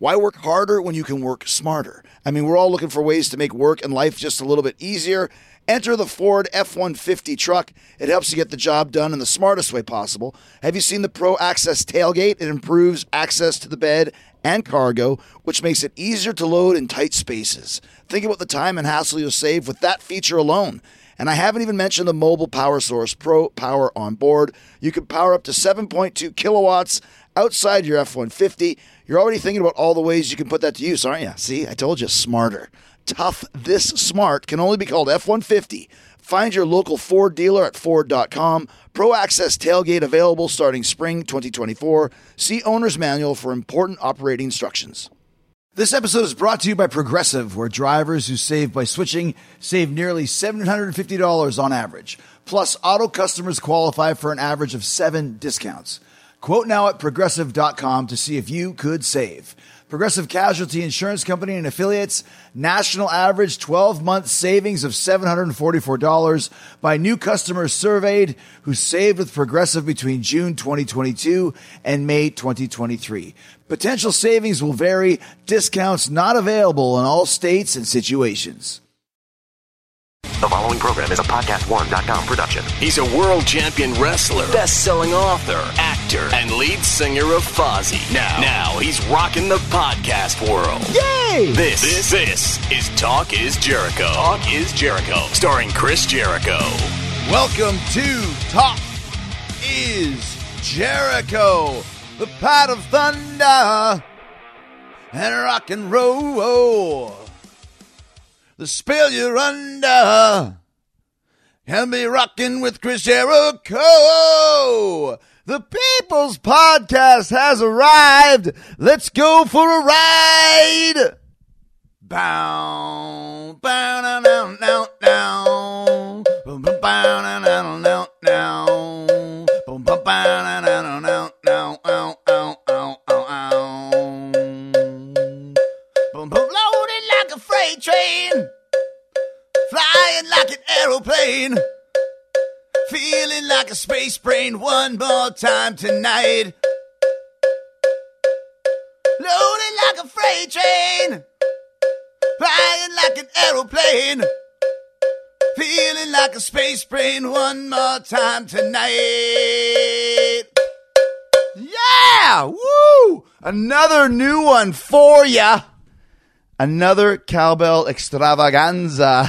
Why work harder when you can work smarter? I mean, we're all looking for ways to make work and life just a little bit easier. Enter the Ford F-150 truck. It helps you get the job done in the smartest way possible. Have you seen the Pro Access tailgate? It improves access to the bed and cargo, which makes it easier to load in tight spaces. Think about the time and hassle you'll save with that feature alone. And I haven't even mentioned the mobile power source, Pro Power on board. You can power up to 7.2 kilowatts outside your F-150. You're already thinking about all the ways you can put that to use, aren't you? See, I told you, smarter. Tough this smart can only be called F-150. Find your local Ford dealer at Ford.com. Pro Access tailgate available starting spring 2024. See Owner's Manual for important operating instructions. This episode is brought to you by Progressive, where drivers who save by switching save nearly $750 on average. Plus, auto customers qualify for an average of 7 discounts. Quote now at Progressive.com to see if you could save. Progressive Casualty Insurance Company and Affiliates, national average 12-month savings of $744 by new customers surveyed who saved with Progressive between June 2022 and May 2023. Potential savings will vary. Discounts not available in all states and situations. The following program is a podcast1.com production. He's a world champion wrestler, best-selling author, actor, and lead singer of Fozzy. Now he's rocking the podcast world. Yay! This is Talk is Jericho. Talk is Jericho, starring Chris Jericho. Welcome to Talk is Jericho, the pot of thunder and rock and roll. The spell you're under can be rocking with Chris Jericho. The People's Podcast has arrived. Let's go for a ride. Bow, bow, now, now, now, now. Bow, now, now, now, now. Bow, now, now, now, now, ow, ow, ow, ow, ow. Loaded like a freight train, flying like an aeroplane, feeling like a space brain one more time tonight. Loaded like a freight train, flying like an aeroplane, feeling like a space brain one more time tonight. Yeah! Woo! Another new one for ya. Another cowbell extravaganza.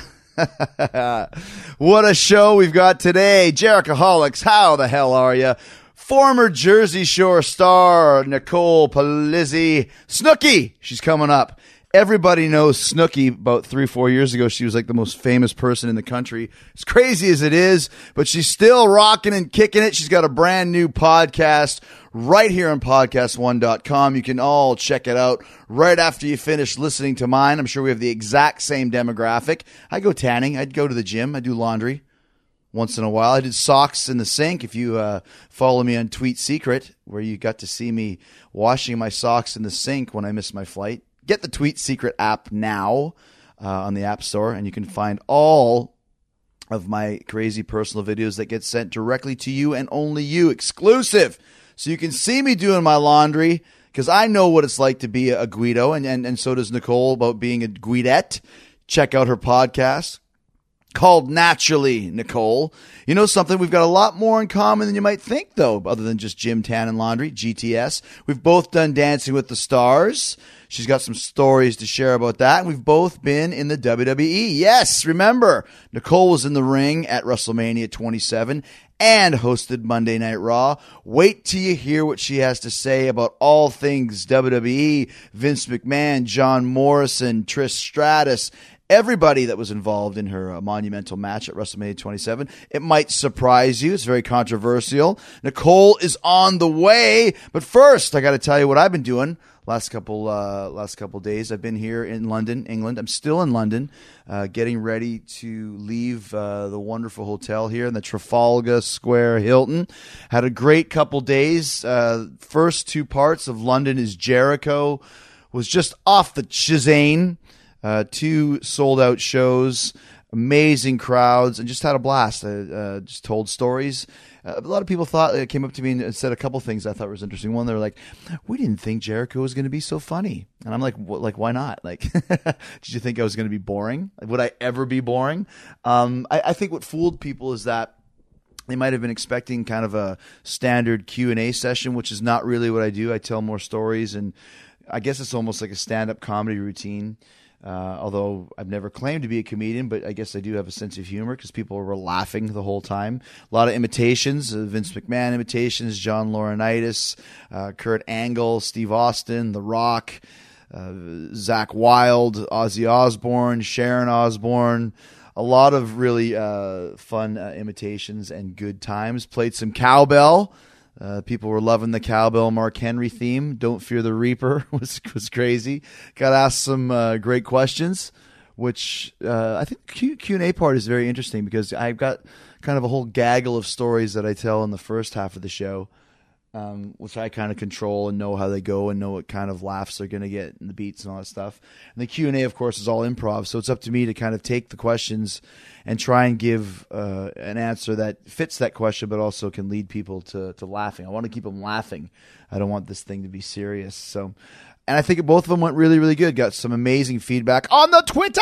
What a show we've got today. Jerichoholics, how the hell are you? Former Jersey Shore star Nicole Palizzi. Snooki, she's coming up. Everybody knows Snooki. About 3-4 years ago, she was like the most famous person in the country. As crazy as it is, but she's still rocking and kicking it. She's got a brand new podcast right here on podcast1.com. You can all check it out right after you finish listening to mine. I'm sure we have the exact same demographic. I go tanning. I'd go to the gym. I do laundry once in a while. I did socks in the sink. If you follow me on Tweet Secret, where you got to see me washing my socks in the sink when I missed my flight. Get the Tweet Secret app now on the App Store, and you can find all of my crazy personal videos that get sent directly to you and only you, exclusive. So you can see me doing my laundry, because I know what it's like to be a Guido, and so does Nicole about being a Guidette. Check out her podcast called Naturally Nicole. You know something? We've got a lot more in common than you might think, though, other than just gym, tan, and laundry, GTS. We've both done Dancing with the Stars. She's got some stories to share about that. And we've both been in the WWE. Yes, remember, Nicole was in the ring at WrestleMania 27 and hosted Monday Night Raw. Wait till you hear what she has to say about all things WWE, Vince McMahon, John Morrison, Trish Stratus, everybody that was involved in her monumental match at WrestleMania 27. It might surprise you. It's very controversial. Nicole is on the way. But first, I got to tell you what I've been doing last couple days. I've been here in London, England. I'm still in London, getting ready to leave the wonderful hotel here in the Trafalgar Square Hilton. Had a great couple days. First 2 parts of London is Jericho. Was just off the Shazane. 2 sold-out shows. amazing crowds, and just had a blast. Just told stories. A lot of people came up to me and said a couple things I thought was interesting. One, they were like, "We didn't think Jericho was going to be so funny," and I'm like, why not? Like, did you think I was going to be boring? Like, would I ever be boring? I think what fooled people is that they might have been expecting kind of a standard Q&A session, which is not really what I do. I tell more stories, and I guess it's almost like a stand-up comedy routine. Although I've never claimed to be a comedian, but I guess I do have a sense of humor because people were laughing the whole time. A lot of imitations, Vince McMahon imitations, John Laurinaitis, Kurt Angle, Steve Austin, The Rock, Zach Wilde, Ozzy Osbourne, Sharon Osbourne. A lot of really fun imitations and good times. Played some cowbell. People were loving the cowbell Mark Henry theme. Don't Fear the Reaper was crazy. Got asked some great questions, which I think Q&A part is very interesting because I've got kind of a whole gaggle of stories that I tell in the first half of the show, which I kind of control and know how they go and know what kind of laughs they're going to get and the beats and all that stuff. And the Q&A, of course, is all improv, so it's up to me to kind of take the questions and try and give an answer that fits that question, but also can lead people to laughing. I want to keep them laughing. I don't want this thing to be serious. So, and I think both of them went really, really good. Got some amazing feedback on the Twitter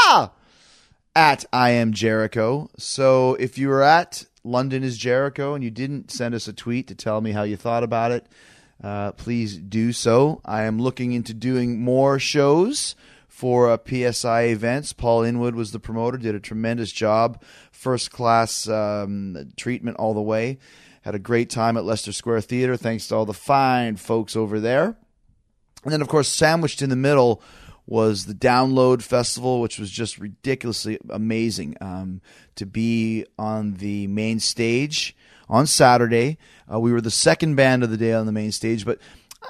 at I Am Jericho. So if you were at London is Jericho and you didn't send us a tweet to tell me how you thought about it, please do so. I am looking into doing more shows for PSI events. Paul Inwood was the promoter, did a tremendous job. First class treatment all the way. Had a great time at Leicester Square Theatre, thanks to all the fine folks over there. And then, of course, sandwiched in the middle was the Download Festival, which was just ridiculously amazing to be on the main stage on Saturday. We were the second band of the day on the main stage, but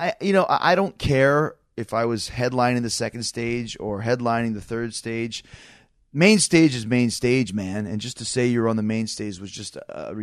I don't care if I was headlining the second stage or headlining the third stage. Main stage is main stage, man. And just to say you're on the main stage was just a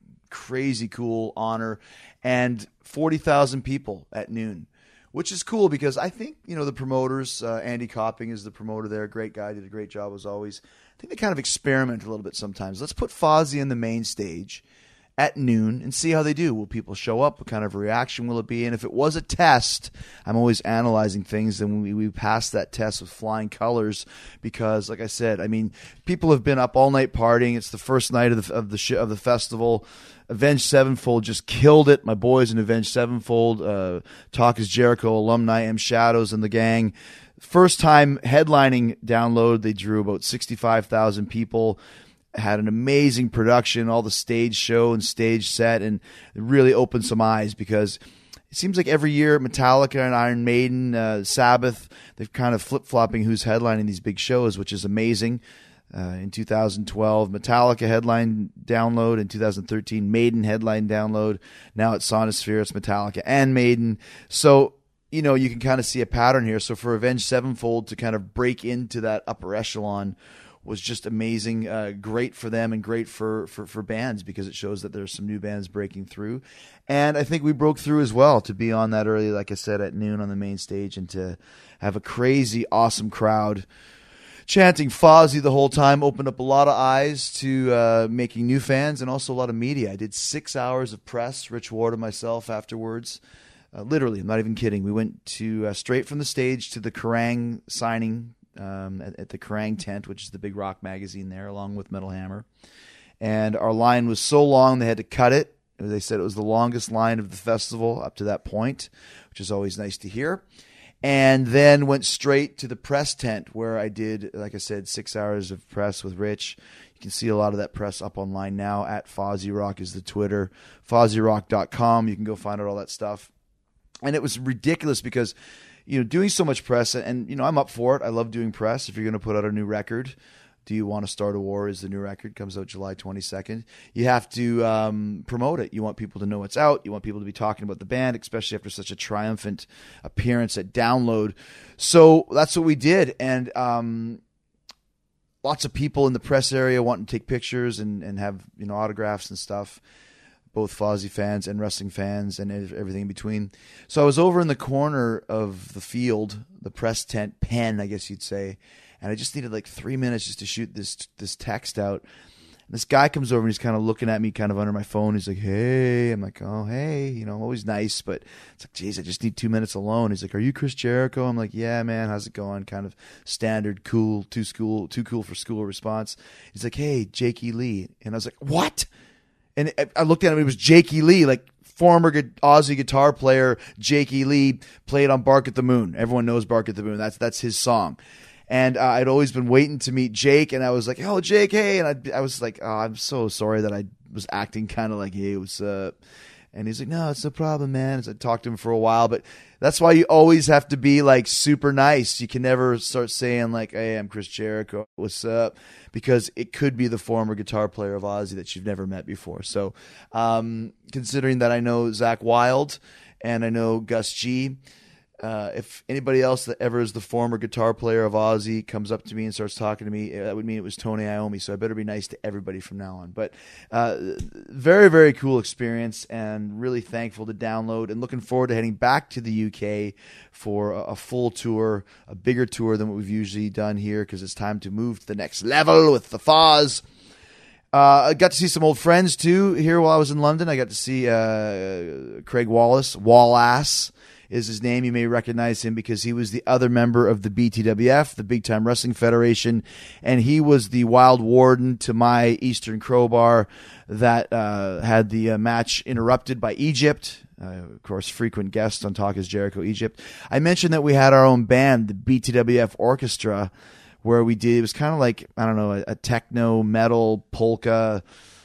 crazy cool honor. And 40,000 people at noon, which is cool because I think, the promoters, Andy Copping is the promoter there. Great guy, did a great job as always. I think they kind of experiment a little bit sometimes. Let's put Fozzy in the main stage at noon and see how they do. Will people show up? What kind of reaction will it be? And if it was a test, I'm always analyzing things, and we passed that test with flying colors because, like I said, people have been up all night partying. It's the first night of the festival. Avenged Sevenfold just killed it. My boys in Avenged Sevenfold, Talk is Jericho alumni, M Shadows and the gang. First time headlining Download, they drew about 65,000 people. Had an amazing production, all the stage show and stage set, and it really opened some eyes because it seems like every year Metallica and Iron Maiden, Sabbath, they've kind of flip-flopping who's headlining these big shows, which is amazing. In 2012, Metallica headline Download. In 2013, Maiden headline Download. Now at Sonosphere, it's Metallica and Maiden. So, you can kind of see a pattern here. So for Avenged Sevenfold to kind of break into that upper echelon was just amazing. Great for them and great for bands because it shows that there's some new bands breaking through. And I think we broke through as well to be on that early, like I said, at noon on the main stage and to have a crazy, awesome crowd chanting Fozzy the whole time. Opened up a lot of eyes to making new fans and also a lot of media. I did 6 hours of press, Rich Ward and myself afterwards. Literally, I'm not even kidding. We went to straight from the stage to the Kerrang signing at the Kerrang tent, which is the big rock magazine there, along with Metal Hammer. And our line was so long they had to cut it. They said it was the longest line of the festival up to that point, which is always nice to hear. And then went straight to the press tent where I did, like I said, 6 hours of press with Rich. You can see a lot of that press up online now. At Fozzy Rock is the Twitter. FozzyRock.com. You can go find out all that stuff. And it was ridiculous because, doing so much press, and I'm up for it. I love doing press. If you're going to put out a new record, Do You Want to Start a War is the new record. Comes out July 22nd. You have to promote it. You want people to know it's out. You want people to be talking about the band, especially after such a triumphant appearance at Download. So that's what we did. And lots of people in the press area wanting to take pictures and have autographs and stuff. Both Fozzy fans and wrestling fans and everything in between. So I was over in the corner of the field, the press tent pen, I guess you'd say, and I just needed like 3 minutes just to shoot this text out. And this guy comes over and he's kind of looking at me kind of under my phone. He's like, hey. I'm like, oh, hey. You know, I'm always nice, but it's like, geez, I just need 2 minutes alone. He's like, are you Chris Jericho? I'm like, yeah, man. How's it going? Kind of standard, cool, too cool for school response. He's like, hey, Jake E. Lee. And I was like, what? And I looked at him. It was Jake E. Lee, like former Aussie guitar player. Jake E. Lee played on Bark at the Moon. Everyone knows Bark at the Moon. That's his song. And I'd always been waiting to meet Jake, and I was like, oh, Jake, hey. And I was like, oh, I'm so sorry that I was acting kind of like, hey, what's up? And he's like, no, it's no problem, man. So I talked to him for a while, but that's why you always have to be like super nice. You can never start saying like, hey, I'm Chris Jericho, what's up? Because it could be the former guitar player of Ozzy that you've never met before. So considering that I know Zakk Wylde and I know Gus G., if anybody else that ever is the former guitar player of Ozzy comes up to me and starts talking to me, that would mean it was Tony Iommi. So I better be nice to everybody from now on. But very, very cool experience, and really thankful to Download, and looking forward to heading back to the UK for a full tour, a bigger tour than what we've usually done here, because it's time to move to the next level with the Foz. I got to see some old friends too here while I was in London. I got to see Craig Wallace. Wallace is his name. You may recognize him because he was the other member of the BTWF, the Big Time Wrestling Federation, and he was the Wild Warden to my Eastern Crowbar that had the match interrupted by Egypt. Of course, frequent guest on Talk is Jericho Egypt. I mentioned that we had our own band, the BTWF Orchestra, where we did, it was kind of like, I don't know, a techno, metal, polka,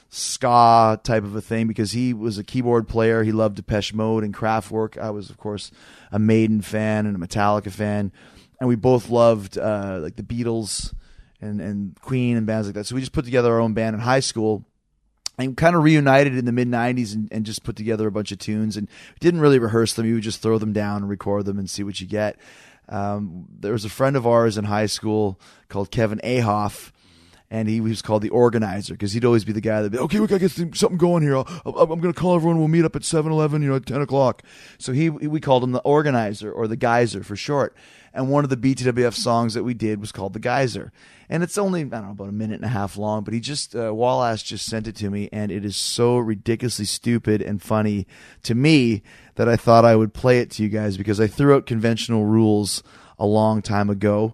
ska type of a thing, because he was a keyboard player. He loved Depeche Mode and Kraftwerk. I was, of course, a Maiden fan and a Metallica fan, and we both loved like the Beatles and Queen and bands like that. So we just put together our own band in high school and kind of reunited in the mid-'90s and just put together a bunch of tunes, and didn't really rehearse them. You would just throw them down and record them and see what you get. There was a friend of ours in high school called Kevin Ahoff, and he was called the organizer, because he'd always be the guy that'd be, okay, we got to get something going here. I'm going to call everyone. We'll meet up at 7-Eleven, at 10 o'clock. So we called him the organizer, or the Geyser for short. And one of the BTWF songs that we did was called The Geyser. And it's only, I don't know, about a minute and a half long, but he just, Wallace just sent it to me, and it is so ridiculously stupid and funny to me that I thought I would play it to you guys, because I threw out conventional rules a long time ago.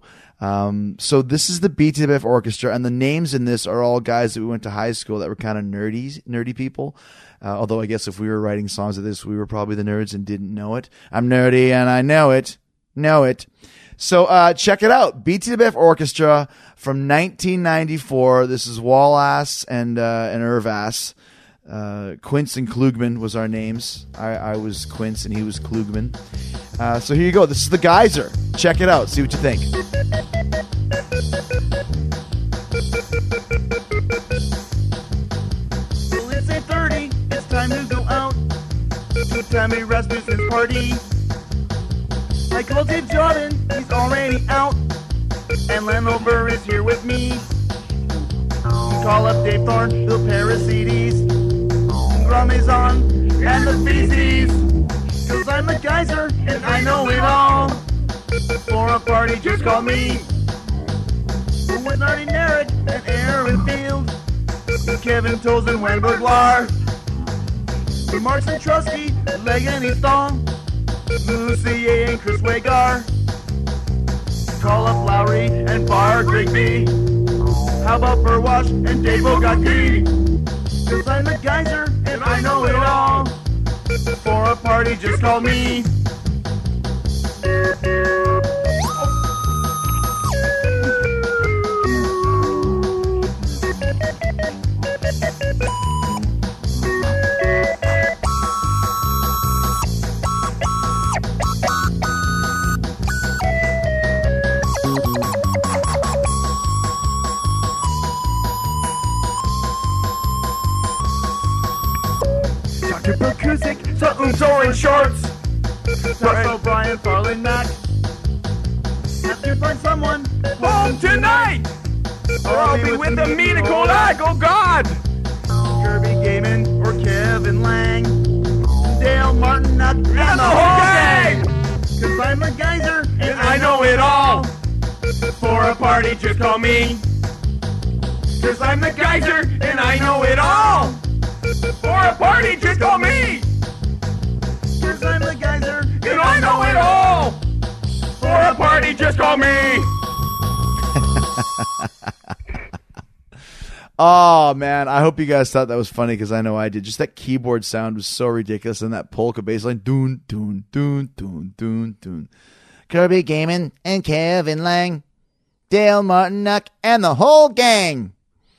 So this is the BTWF Orchestra, and the names in this are all guys that we went to high school that were kind of nerdy people. Although I guess if we were writing songs of this, we were probably the nerds and didn't know it. I'm nerdy and I know it. So check it out. BTWF Orchestra from 1994. This is Wallace and Irvass. Quince and Klugman was our names. I was Quince and he was Klugman. So here you go. This is the Geyser. Check it out. See what you think. Well, it's 8:30. It's time to go out to Tammy Rasmussen's party. I called Dave Jordan. He's already out. And Lanover is here with me. Call up Dave Thorne, Bill Parasides, Gramazon, and the Feces. 'Cause I'm the Geyser, and I know it all. For a party, just call me. With Artie Merritt and Aaron Field, Kevin Toles and Wendell Blar, Mark Centrosky, Legany Thong, Lucier and Chris Wagar. Call up Lowry and Bar Grigby. How about Burwash and Dave Ogaki? 'Cause I'm the Geyser, and I know it all. For a party, just call me. Dr. Perkusic, so in shorts. Toss O'Brien, Farland Mac. Have to find someone home tonight, or I'll be with the meat and cold egg, oh God! Kirby Gaiman or Kevin Lang, Dale Martin, and the whole gang! 'Cause I'm the Geyser, and I know it all. For a party. party, just call me. 'Cause I'm the geyser and I know it all. For a party, just call me. 'Cause I'm the geyser and I know it all. For a party, just call me. Oh, man, I hope you guys thought that was funny because I know I did. Just that keyboard sound was so ridiculous, and that polka bass line, doon, doon, doon, doon, doon, doon. Kirby Gaiman and Kevin Lang, Dale Martinuck, and the whole gang.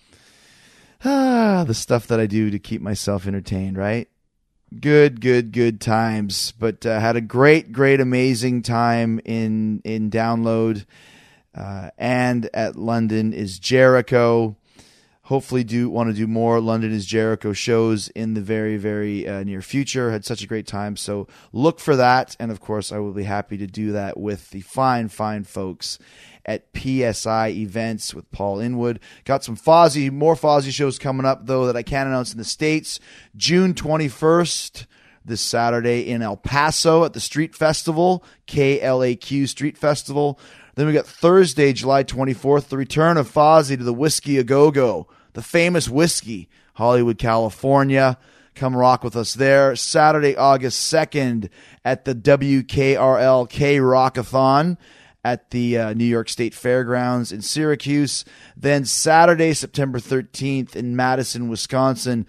The stuff that I do to keep myself entertained, right? Good times. But had a great, amazing time in Download and at London is Jericho. Hopefully want to do more London is Jericho shows in the very, very near future. Had such a great time. So look for that. And, of course, I will be happy to do that with the fine folks at PSI Events with Paul Inwood. Got some more Fozzy shows coming up, though, that I can't announce in the States. June 21st, this Saturday in El Paso at the Street Festival, KLAQ Street Festival. Then we got Thursday, July 24th, the return of Fozzy to the Whiskey A Go-Go, the famous whiskey, Hollywood, California. Come rock with us there. Saturday, August 2nd at the WKRL K-Rockathon at the New York State Fairgrounds in Syracuse. Then Saturday, September 13th in Madison, Wisconsin,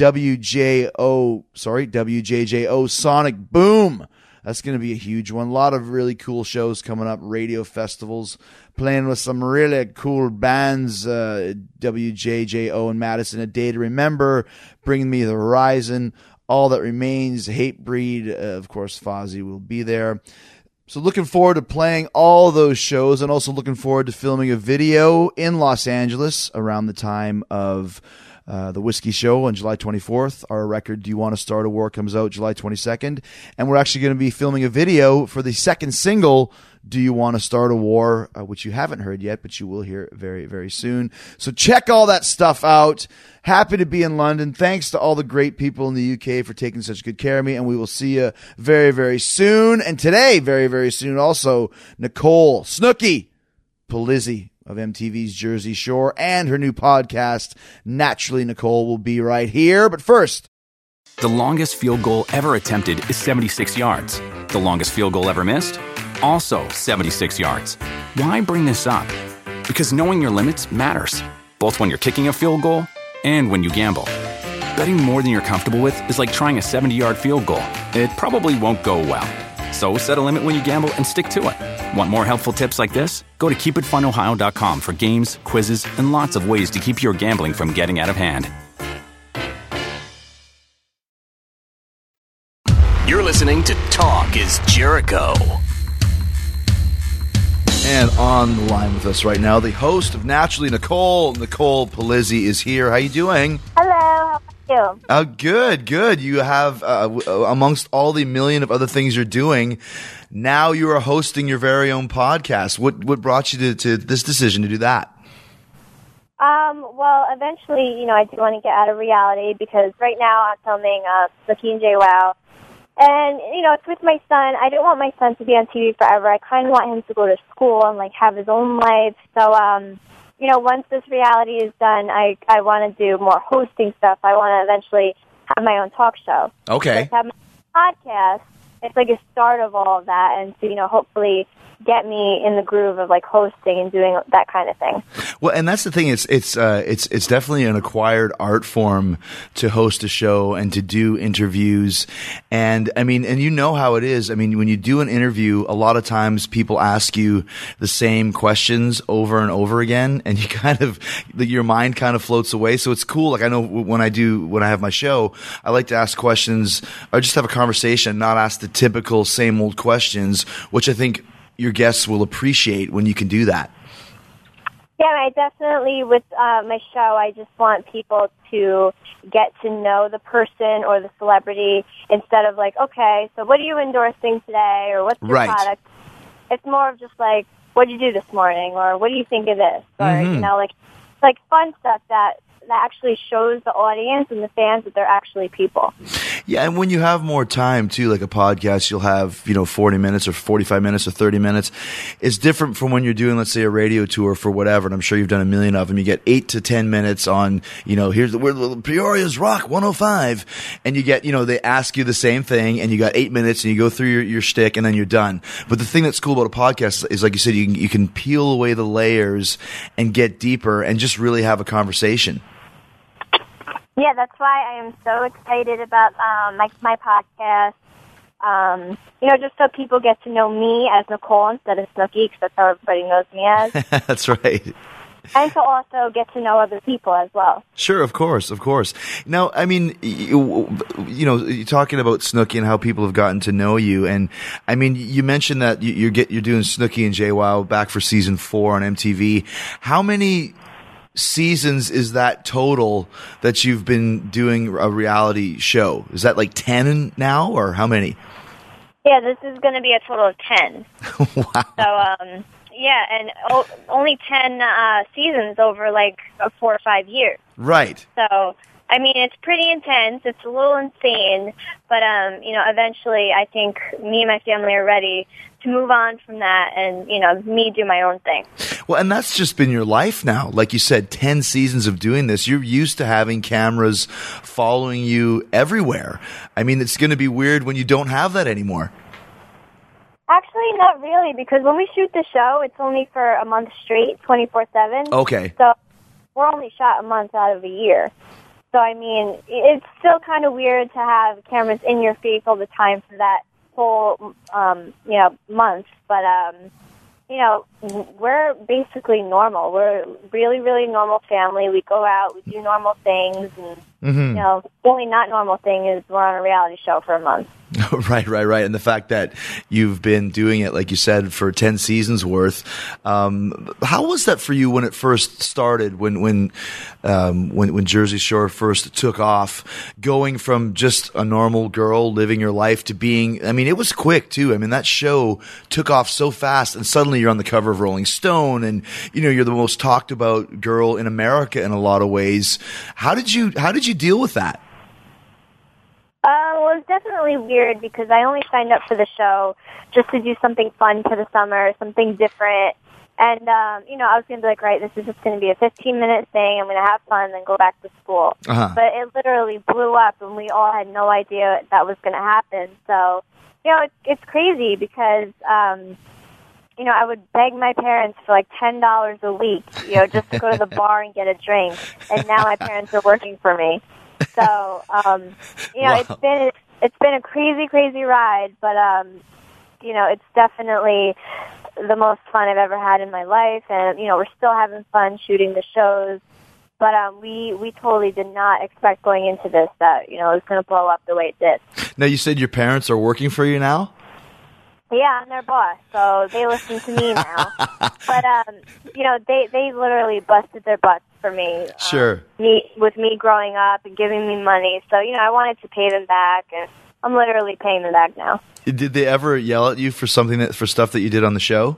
WJJO Sonic Boom. That's going to be a huge one. A lot of really cool shows coming up, radio festivals, playing with some really cool bands, WJJO in Madison, A Day to Remember, Bring Me the Horizon, All That Remains, Hatebreed, of course, Fozzy will be there. So looking forward to playing all those shows and also looking forward to filming a video in Los Angeles around the time of the Whiskey Show on July 24th. Our record, Do You Want to Start a War, comes out July 22nd. And we're actually going to be filming a video for the second single, Do You Want to Start a War, which you haven't heard yet, but you will hear very, very soon. So check all that stuff out. Happy to be in London. Thanks to all the great people in the UK for taking such good care of me. And we will see you very, very soon. And today, very, very soon, also, Nicole Snooki Polizzi of MTV's Jersey Shore and her new podcast, Naturally Nicole, will be right here. But first, the longest field goal ever attempted is 76 yards. The longest field goal ever missed? Also 76 yards. Why bring this up? Because knowing your limits matters, both when you're kicking a field goal and when you gamble. Betting more than you're comfortable with is like trying a 70-yard field goal. It probably won't go well. So set a limit when you gamble and stick to it. Want more helpful tips like this? Go to keepitfunohio.com for games, quizzes, and lots of ways to keep your gambling from getting out of hand. You're listening to Talk is Jericho. And on the line with us right now, the host of Naturally Nicole, Nicole Polizzi, is here. How you doing? Hello, how are you? Good. You have, amongst all the million of other things you're doing, now you are hosting your very own podcast. What brought you to this decision to do that? Well, eventually, I do want to get out of reality because right now I'm filming Snooki and JWoww. And, it's with my son. I don't want my son to be on TV forever. I kind of want him to go to school and, have his own life. So, once this reality is done, I want to do more hosting stuff. I want to eventually have my own talk show. Okay. Have my podcast. It's like a start of all of that. And so, hopefully get me in the groove of hosting and doing that kind of thing. Well, and that's the thing. It's definitely an acquired art form to host a show and to do interviews. And and you know how it is. When you do an interview, a lot of times people ask you the same questions over and over again, and you your mind kind of floats away. So it's cool. I know when I have my show, I like to ask questions or just have a conversation, not ask the typical same old questions, which I think your guests will appreciate when you can do that. Yeah, I definitely, with my show, I just want people to get to know the person or the celebrity instead of okay, so what are you endorsing today, or what's your product? It's more of just what did you do this morning, or what do you think of this, or fun stuff that actually shows the audience and the fans that they're actually people. Yeah, and when you have more time too, like a podcast, you'll have 40 minutes or 45 minutes or 30 minutes. It's different from when you're doing, let's say, a radio tour for whatever. And I'm sure you've done a million of them. You get 8 to 10 minutes on, here's Peoria's Rock 105, and you get, they ask you the same thing, and you got 8 minutes, and you go through your shtick, and then you're done. But the thing that's cool about a podcast is, like you said, you can peel away the layers and get deeper and just really have a conversation. Yeah, that's why I am so excited about my podcast. Just so people get to know me as Nicole instead of Snooki, because that's how everybody knows me as. That's right. And to also get to know other people as well. Sure, of course. Now, I mean, you're talking about Snooki and how people have gotten to know you, and I mean, you mentioned that you're doing Snooki and JWoww back for season 4 on MTV. How many seasons is that total that you've been doing a reality show? Is that like 10 now, or how many? Yeah, this is going to be a total of 10. Wow. So, yeah, and only 10 seasons over like 4 or 5 years. Right. So, I mean, it's pretty intense. It's a little insane, but eventually, I think me and my family are ready to move on from that, and me do my own thing. Well, and that's just been your life now. Like you said, 10 seasons of doing this. You're used to having cameras following you everywhere. I mean, it's going to be weird when you don't have that anymore. Actually, not really, because when we shoot the show, it's only for a month straight, 24/7. Okay. So we're only shot a month out of a year. So, I mean, it's still kind of weird to have cameras in your face all the time for that whole, month. But, we're basically normal. We're a really, really normal family. We go out, we do normal things, and, the only not normal thing is we're on a reality show for a month. Right. And the fact that you've been doing it, like you said, for 10 seasons worth. How was that for you when it first started, when Jersey Shore first took off, going from just a normal girl living your life to being, I mean, it was quick too. I mean, that show took off so fast, and suddenly you're on the cover of Rolling Stone, and, you're the most talked about girl in America in a lot of ways. How did you deal with that? Well, it's definitely weird because I only signed up for the show just to do something fun for the summer, something different. And, I was going to be like, right, this is just going to be a 15-minute thing. I'm going to have fun and then go back to school. Uh-huh. But it literally blew up, and we all had no idea that was going to happen. So, it's crazy because, I would beg my parents for like $10 a week, just to go to the bar and get a drink. And now my parents are working for me. So, Wow. it's been a crazy, crazy ride, but, it's definitely the most fun I've ever had in my life. And, we're still having fun shooting the shows, but, we totally did not expect going into this that, it was going to blow up the way it did. Now, you said your parents are working for you now? Yeah, I'm their boss, so they listen to me now. But, they literally busted their butts for me. Sure. With me growing up and giving me money. So, I wanted to pay them back, and I'm literally paying them back now. Did they ever yell at you for for stuff that you did on the show?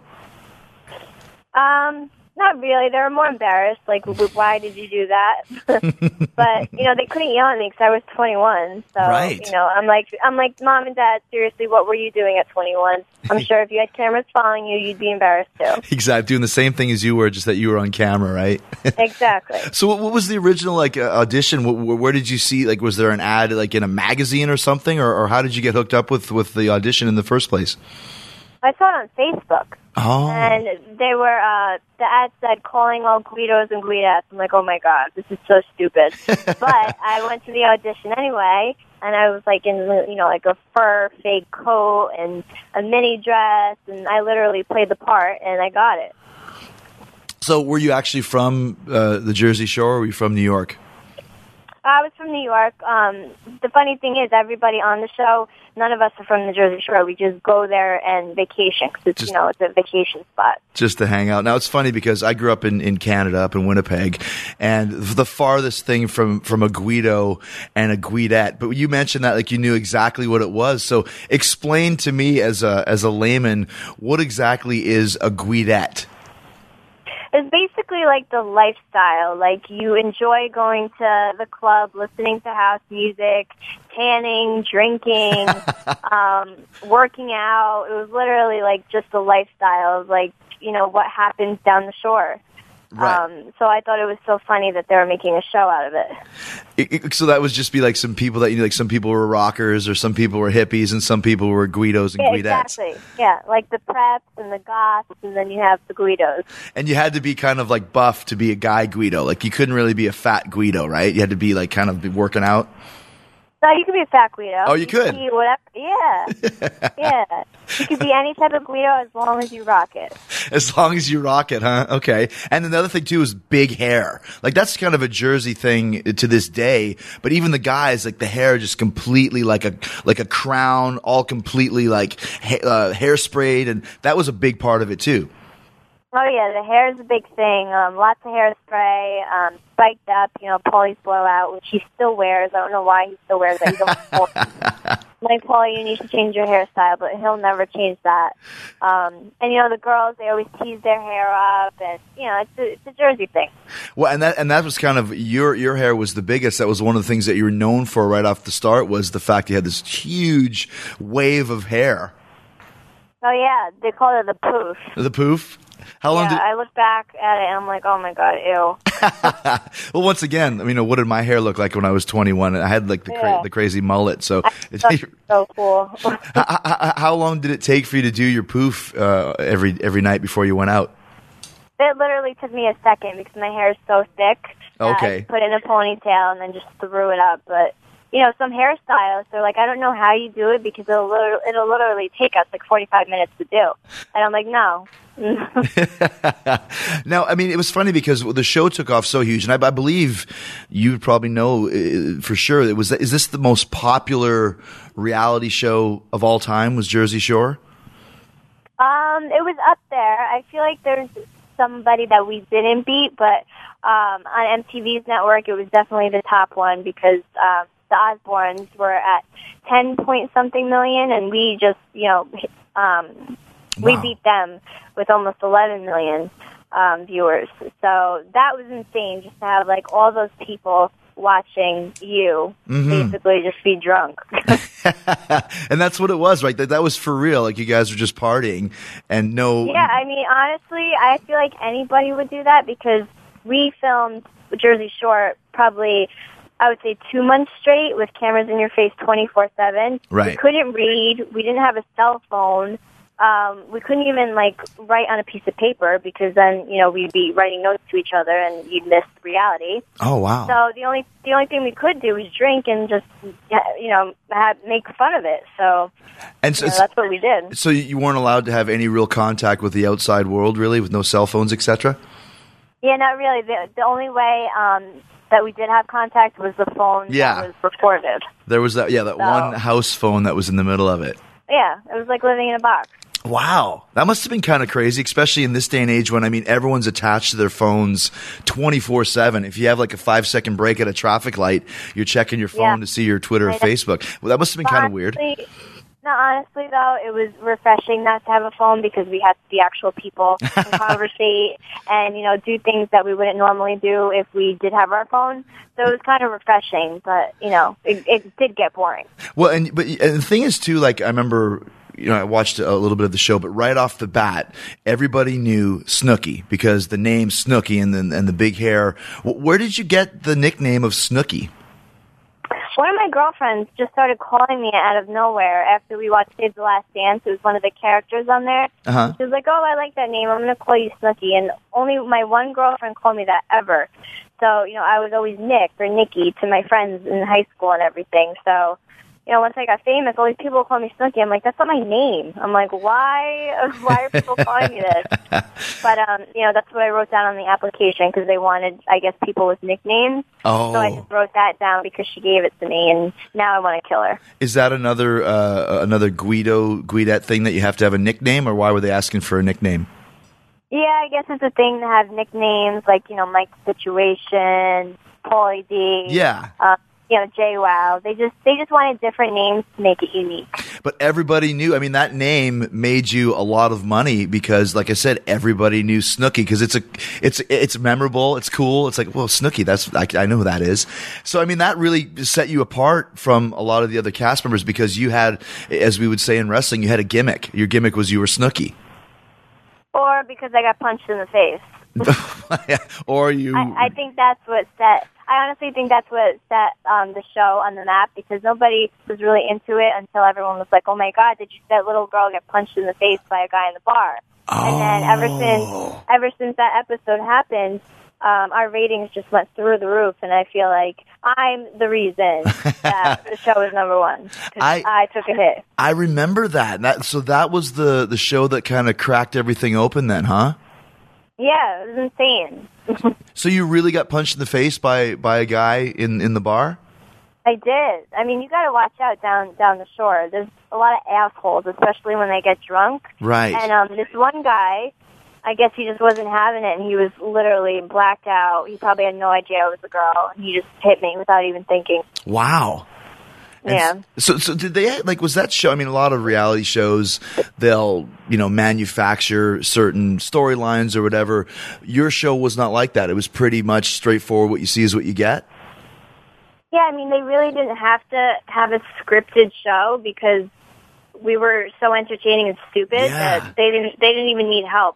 Not really. They were more embarrassed, like, why did you do that? But, they couldn't yell at me because I was 21. So, right. I'm like, Mom and Dad, seriously, what were you doing at 21? I'm sure if you had cameras following you, you'd be embarrassed too. Exactly. Doing the same thing as you were, just that you were on camera, right? Exactly. So what was the original, audition? Where did you see, was there an ad, in a magazine or something? Or how did you get hooked up with the audition in the first place? I saw it on Facebook. Oh. And they were, the ad said, calling all Guidos and Guidettes. I'm like, oh my God, this is so stupid. But I went to the audition anyway, and I was in, a fur fake coat and a mini dress, and I literally played the part, and I got it. So were you actually from the Jersey Shore, or were you from New York? I was from New York. The funny thing is, everybody on the show, none of us are from the Jersey Shore. We just go there and vacation because it's, it's a vacation spot. Just to hang out. Now, it's funny because I grew up in Canada, up in Winnipeg, and the farthest thing from a Guido and a Guidette. But you mentioned that you knew exactly what it was. So explain to me as a layman, what exactly is a Guidette? It's basically like the lifestyle. You enjoy going to the club, listening to house music, tanning, drinking, working out. It was literally like just a lifestyle of like, what happens down the shore. Right. So I thought it was so funny that they were making a show out of it. So that was just be like some people that like some people were rockers or some people were hippies and some people were Guidos and Guidettes. Exactly. Yeah, like the preps and the goths, and then you have the Guidos. And you had to be kind of like buff to be a guy Guido. Like you couldn't really be a fat Guido, right? You had to be like kind of be working out. No, you could be a fat Guido. Oh, you could? Be whatever. Yeah. Yeah. You could be any type of Guido as long as you rock it. As long as you rock it, huh? Okay. And another thing, too, is big hair. Like, that's kind of a Jersey thing to this day. But even the guys, like, the hair just completely like a crown, all completely like hairsprayed. And that was a big part of it, too. Oh, yeah, the hair is a big thing. Lots of hairspray, spiked up, Paulie's blowout, which he still wears. I don't know why he still wears it. Like, Paulie, you need to change your hairstyle, but he'll never change that. And, the girls, they always tease their hair up, and, it's a Jersey thing. Well, and that was kind of, your hair was the biggest. That was one of the things that you were known for right off the start, was the fact you had this huge wave of hair. Oh, yeah, they call it the poof. The poof? How long I look back at it and I'm like, oh my God, ew. Well, once again, what did my hair look like when I was 21? I had like the crazy mullet. So that's so cool. How long did it take for you to do your poof every night before you went out? It literally took me a second because my hair is so thick. Okay. I put it in a ponytail and then just threw it up. But some hairstylists are like, I don't know how you do it because it'll literally take us like 45 minutes to do. And I'm like, no. Now, it was funny because the show took off so huge, and I believe you probably know for sure. Is this the most popular reality show of all time? Was Jersey Shore? It was up there. I feel like there's somebody that we didn't beat, but on MTV's network, it was definitely the top one because the Osbournes were at 10-point-something million, and we just, we beat them with almost 11 million viewers. So that was insane just to have, like, all those people watching you basically just be drunk. And that's what it was, right? That was for real. Like, you guys were just partying and no... Yeah, honestly, I feel like anybody would do that because we filmed Jersey Shore probably... I would say 2 months straight with cameras in your face 24/7. Right. We couldn't read. We didn't have a cell phone. We couldn't even write on a piece of paper because then we'd be writing notes to each other and you'd miss reality. Oh wow! So the only thing we could do was drink and just make fun of it. So that's what we did. So you weren't allowed to have any real contact with the outside world, really, with no cell phones, etc. Yeah, not really. The only way that we did have contact was the phone that was recorded. There was that one house phone that was in the middle of it. Yeah, it was like living in a box. Wow. That must have been kind of crazy, especially in this day and age when, everyone's attached to their phones 24/7. If you have like a 5-second break at a traffic light, you're checking your phone to see your Twitter or Facebook. Well, that must have been kind of weird. No, honestly, though, it was refreshing not to have a phone because we had to be actual people and conversate and, do things that we wouldn't normally do if we did have our phone. So it was kind of refreshing, but, it did get boring. Well, and the thing is, too, like, I remember... I watched a little bit of the show, but right off the bat, everybody knew Snooki because the name Snooki and the big hair. Where did you get the nickname of Snooki? One of my girlfriends just started calling me out of nowhere after we watched Save the Last Dance. It was one of the characters on there. Uh-huh. She was like, oh, I like that name. I'm going to call you Snooki. And only my one girlfriend called me that ever. So, I was always Nick or Nikki to my friends in high school and everything. So, once I got famous, all these people would call me Snooki. I'm like, that's not my name. I'm like, why are people calling me this? But, that's what I wrote down on the application because they wanted, I guess, people with nicknames. Oh. So I just wrote that down because she gave it to me, and now I want to kill her. Is that another Guidette thing that you have to have a nickname, or why were they asking for a nickname? Yeah, I guess it's a thing to have nicknames like, Mike Situation, Paulie D. Yeah. JWoww. They just wanted different names to make it unique. But everybody knew. I mean, that name made you a lot of money because, like I said, everybody knew Snooki because it's memorable, it's cool. It's like, well, Snooki, I know who that is. So, I mean, that really set you apart from a lot of the other cast members because you had, as we would say in wrestling, you had a gimmick. Your gimmick was you were Snooki. Or because I got punched in the face. Or you. I think that's what set. I honestly think that's what set the show on the map because nobody was really into it until everyone was like, "Oh my God, did you see that little girl get punched in the face by a guy in the bar?" Oh. And then ever since that episode happened, our ratings just went through the roof, and I feel like I'm the reason that the show is number one. I took a hit. I remember that. So that was the show that kind of cracked everything open then, huh? Yeah, it was insane. So you really got punched in the face by a guy in the bar? I did. I mean, you got to watch out down the shore. There's a lot of assholes, especially when they get drunk. Right. And this one guy, I guess he just wasn't having it, and he was literally blacked out. He probably had no idea I was a girl, and he just hit me without even thinking. Wow. Yeah. So did they, like, was that show, I mean, a lot of reality shows, they'll, manufacture certain storylines or whatever. Your show was not like that. It was pretty much straightforward. What you see is what you get. Yeah, I mean, they really didn't have to have a scripted show because we were so entertaining and stupid that they didn't even need help.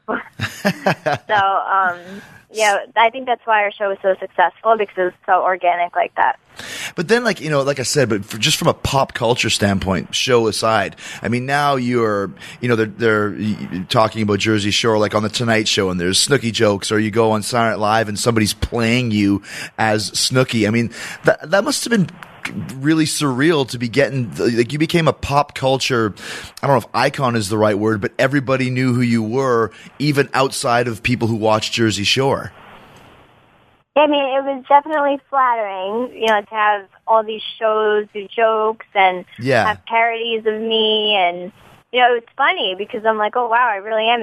So, yeah, I think that's why our show was so successful because it was so organic like that. But then, like I said, but just from a pop culture standpoint, show aside, I mean, now you're, they're talking about Jersey Shore, like on the Tonight Show, and there's Snooki jokes, or you go on Saturday Night Live and somebody's playing you as Snooki. I mean, that must have been really surreal to be getting, like, you became a pop culture, I don't know if icon is the right word, but everybody knew who you were, even outside of people who watched Jersey Shore. I mean, it was definitely flattering, to have all these shows do jokes and have parodies of me. And, it's funny because I'm like, oh, wow, I really am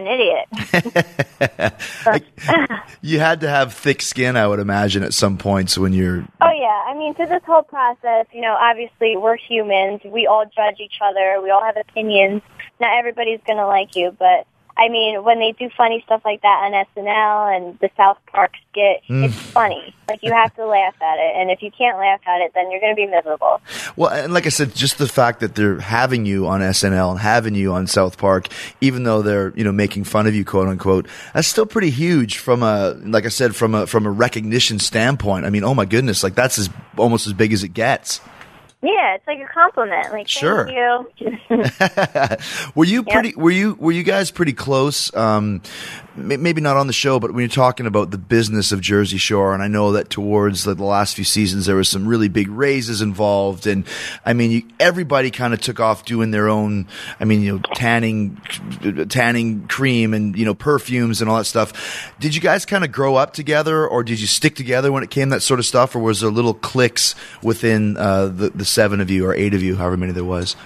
an idiot. You had to have thick skin, I would imagine, at some points when you're... Oh, yeah. I mean, through this whole process, obviously we're humans. We all judge each other. We all have opinions. Not everybody's going to like you, but... I mean, when they do funny stuff like that on SNL and the South Park skit, it's funny. Like, you have to laugh at it. And if you can't laugh at it, then you're going to be miserable. Well, and like I said, just the fact that they're having you on SNL and having you on South Park, even though they're, making fun of you, quote unquote, that's still pretty huge from a recognition standpoint. I mean, oh my goodness, like that's almost as big as it gets. Yeah, it's like a compliment. Like, sure. Thank you. Were you guys pretty close? Maybe not on the show, but when you're talking about the business of Jersey Shore, and I know that towards the last few seasons there was some really big raises involved, and I mean everybody kind of took off doing their own. I mean, tanning cream and perfumes and all that stuff. Did you guys kind of grow up together, or did you stick together when it came to that sort of stuff, or was there little cliques within the 7 of you or 8 of you, however many there was?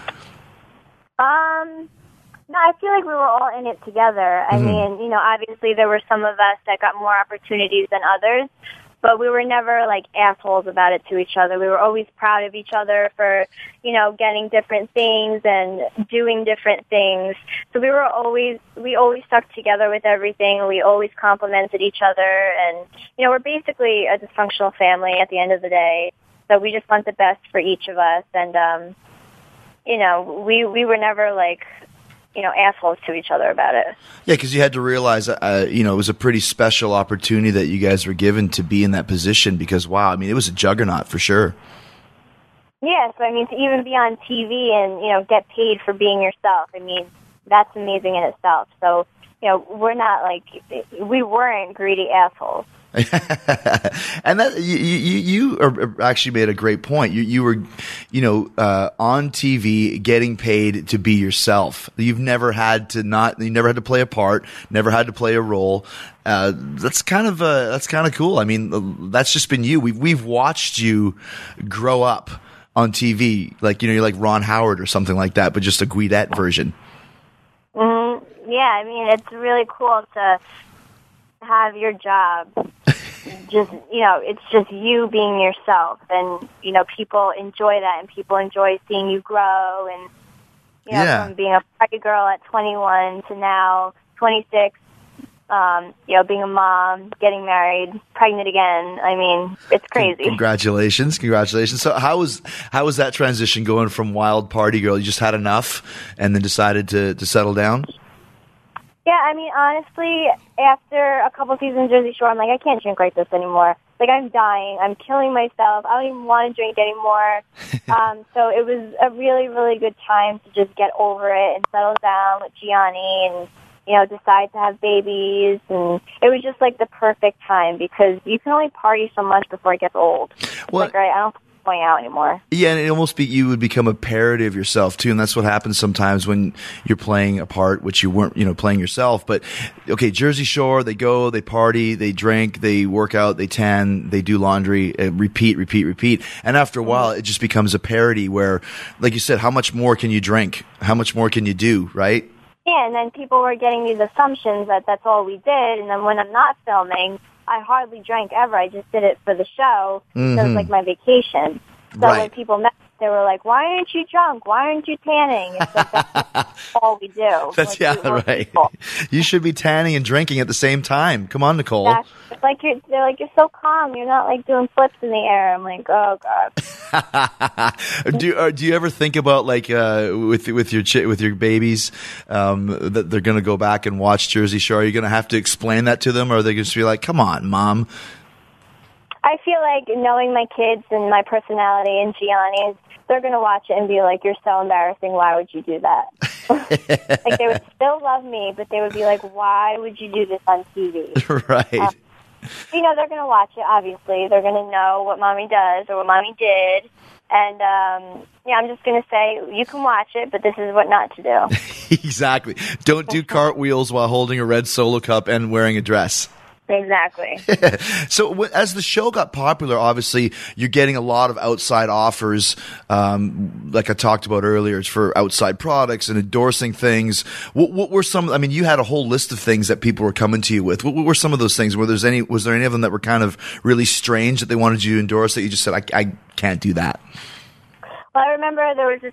No, I feel like we were all in it together. I mean, obviously there were some of us that got more opportunities than others, but we were never like assholes about it to each other. We were always proud of each other for, getting different things and doing different things. So we always stuck together with everything. We always complimented each other, and, we're basically a dysfunctional family at the end of the day. So we just want the best for each of us, and, we were never like, assholes to each other about it. Yeah, because you had to realize, it was a pretty special opportunity that you guys were given to be in that position because, wow, I mean, it was a juggernaut for sure. Yeah, so, I mean, to even be on TV and, get paid for being yourself, I mean, that's amazing in itself. So, we're not like, we weren't greedy assholes. And that you actually made a great point. You were, on TV getting paid to be yourself. You've never had to play a part, never had to play a role. That's kind of cool. I mean, that's just been you. We've watched you grow up on TV, like you're like Ron Howard or something like that, but just a Guidette version. Mm-hmm. Yeah, I mean, it's really cool to have your job just it's just you being yourself, and people enjoy that, and people enjoy seeing you grow, and from being a party girl at 21 to now 26. Being a mom, getting married, pregnant again. I mean, it's crazy. Congratulations. So how was that transition going from wild party girl? You just had enough and then decided to settle down? Yeah, I mean, honestly, after a couple seasons of Jersey Shore, I'm like, I can't drink like this anymore. Like, I'm dying. I'm killing myself. I don't even want to drink anymore. So it was a really, really good time to just get over it and settle down with Gianni and decide to have babies, and it was just like the perfect time because you can only party so much before it gets old. Well, like, right, I don't going out anymore. Yeah, and it almost you would become a parody of yourself too, and that's what happens sometimes when you're playing a part which you weren't, playing yourself. But okay, Jersey Shore, they go, they party, they drink, they work out, they tan, they do laundry, repeat, and after a while, it just becomes a parody where, like you said, how much more can you drink? How much more can you do? Right? Yeah, and then people were getting these assumptions that that's all we did, and then when I'm not filming, I hardly drank ever. I just did it for the show. Mm-hmm. So it was like my vacation. So when people met, they were like, "Why aren't you drunk? Why aren't you tanning?" It's like, that's all we do. That's right. People. You should be tanning and drinking at the same time. Come on, Nicole. Exactly. They're like, you're so calm. You're not like doing flips in the air. I'm like, oh god. Do you ever think about like with your babies that they're going to go back and watch Jersey Shore? Are you going to have to explain that to them, or are they just be like, "Come on, Mom"? I feel like knowing my kids and my personality and Gianni's, they're going to watch it and be like, "You're so embarrassing. Why would you do that?" Like, they would still love me, but they would be like, "Why would you do this on TV?" Right. They're going to watch it, obviously. They're going to know what Mommy does or what Mommy did. And, I'm just going to say, you can watch it, but this is what not to do. Exactly. Don't do cartwheels while holding a red Solo cup and wearing a dress. Exactly. So as the show got popular, obviously you're getting a lot of outside offers, like I talked about earlier, it's for outside products and endorsing things. What were some? I mean, you had a whole list of things that people were coming to you with. What were some of those things? Was there any of them that were kind of really strange that they wanted you to endorse that you just said, I can't do that? Well, I remember there was this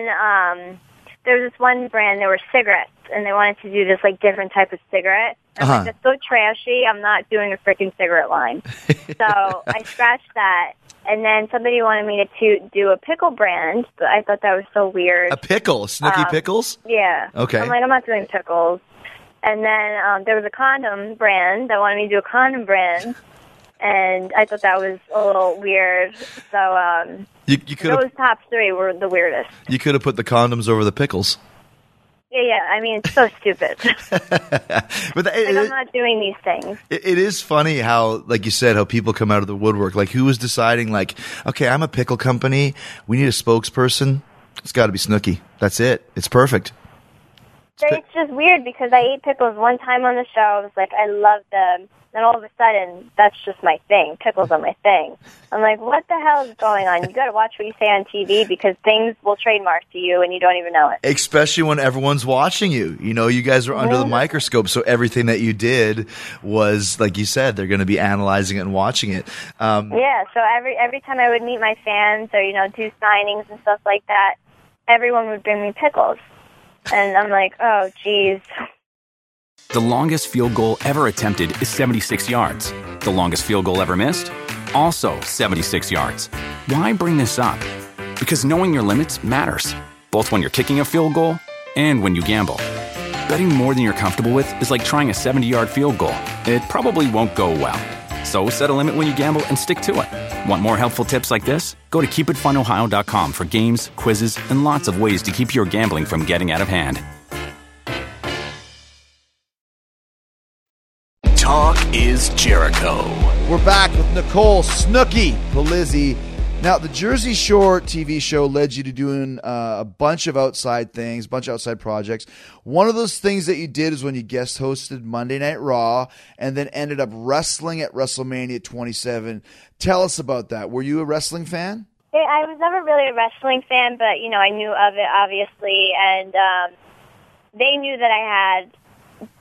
one brand, there were cigarettes, and they wanted to do this like different type of cigarette. I'm like, that's so trashy. I'm not doing a freaking cigarette line. So I scratched that, and then somebody wanted me to do a pickle brand, but I thought that was so weird. A pickle? Snooki Pickles? Yeah. Okay. I'm like, I'm not doing pickles. And then there was a condom brand that wanted me to do a condom brand, and I thought that was a little weird. So those top three were the weirdest. You could have put the condoms over the pickles. Yeah. I mean, it's so stupid. But I'm not doing these things. It is funny how, like you said, how people come out of the woodwork. Like, who was deciding, like, okay, I'm a pickle company. We need a spokesperson. It's got to be Snooki. That's it. It's perfect. It's just weird because I ate pickles one time on the show. I was like, I love them. Then all of a sudden, that's just my thing. Pickles are my thing. I'm like, what the hell is going on? You got to watch what you say on TV because things will trademark to you and you don't even know it. Especially when everyone's watching you. You guys are under the microscope, so everything that you did was, like you said, they're going to be analyzing it and watching it. Yeah, so every time I would meet my fans or, do signings and stuff like that, everyone would bring me pickles. And I'm like, oh, geez. The longest field goal ever attempted is 76 yards. The longest field goal ever missed? Also 76 yards. Why bring this up? Because knowing your limits matters, both when you're kicking a field goal and when you gamble. Betting more than you're comfortable with is like trying a 70-yard field goal. It probably won't go well. So set a limit when you gamble and stick to it. Want more helpful tips like this? Go to keepitfunohio.com for games, quizzes, and lots of ways to keep your gambling from getting out of hand. Talk is Jericho. We're back with Nicole Snooki Polizzi. Now, the Jersey Shore TV show led you to doing a bunch of outside things, a bunch of outside projects. One of those things that you did is when you guest hosted Monday Night Raw and then ended up wrestling at WrestleMania 27. Tell us about that. Were you a wrestling fan? I was never really a wrestling fan, but, I knew of it, obviously, and they knew that I had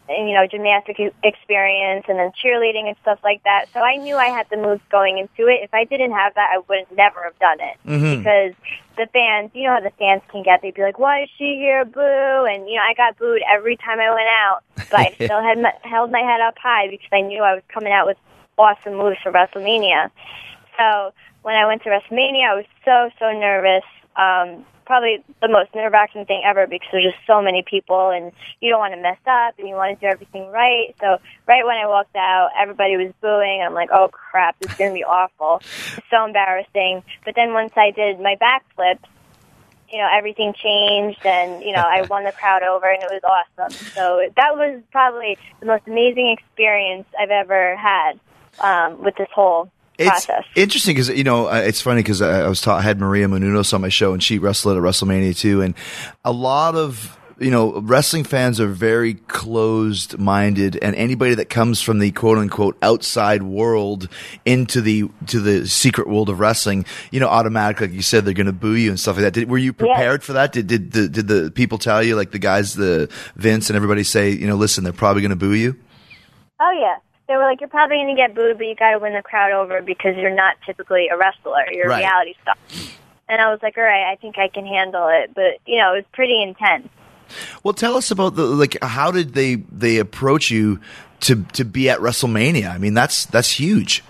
gymnastic experience and then cheerleading and stuff like that. So I knew I had the moves going into it. If I didn't have that, I would never have done it. Because the fans, you know how the fans can get, they'd be like, why is she here, boo? And, I got booed every time I went out. But I still held my head up high because I knew I was coming out with awesome moves for WrestleMania. So when I went to WrestleMania, I was so nervous. Probably the most nerve-wracking thing ever because there's just so many people and you don't want to mess up and you want to do everything right. So right when I walked out, everybody was booing. I'm like, oh, crap, this is going to be awful. It's so embarrassing. But then once I did my backflips, everything changed and, I won the crowd over and it was awesome. So that was probably the most amazing experience I've ever had with this whole process. It's interesting because, it's funny because I had Maria Menounos on my show and she wrestled at WrestleMania too. And a lot of, wrestling fans are very closed minded, and anybody that comes from the quote unquote outside world into the secret world of wrestling, automatically, like you said, they're going to boo you and stuff like that. Were you prepared for that? Did the people tell you, like the guys, the Vince and everybody say, listen, they're probably going to boo you? Oh yeah. They were like, you're probably going to get booed, but you got to win the crowd over because you're not typically a wrestler. You're a reality star. And I was like, all right, I think I can handle it. But, it was pretty intense. Well, tell us about how did they approach you to be at WrestleMania? I mean, that's huge.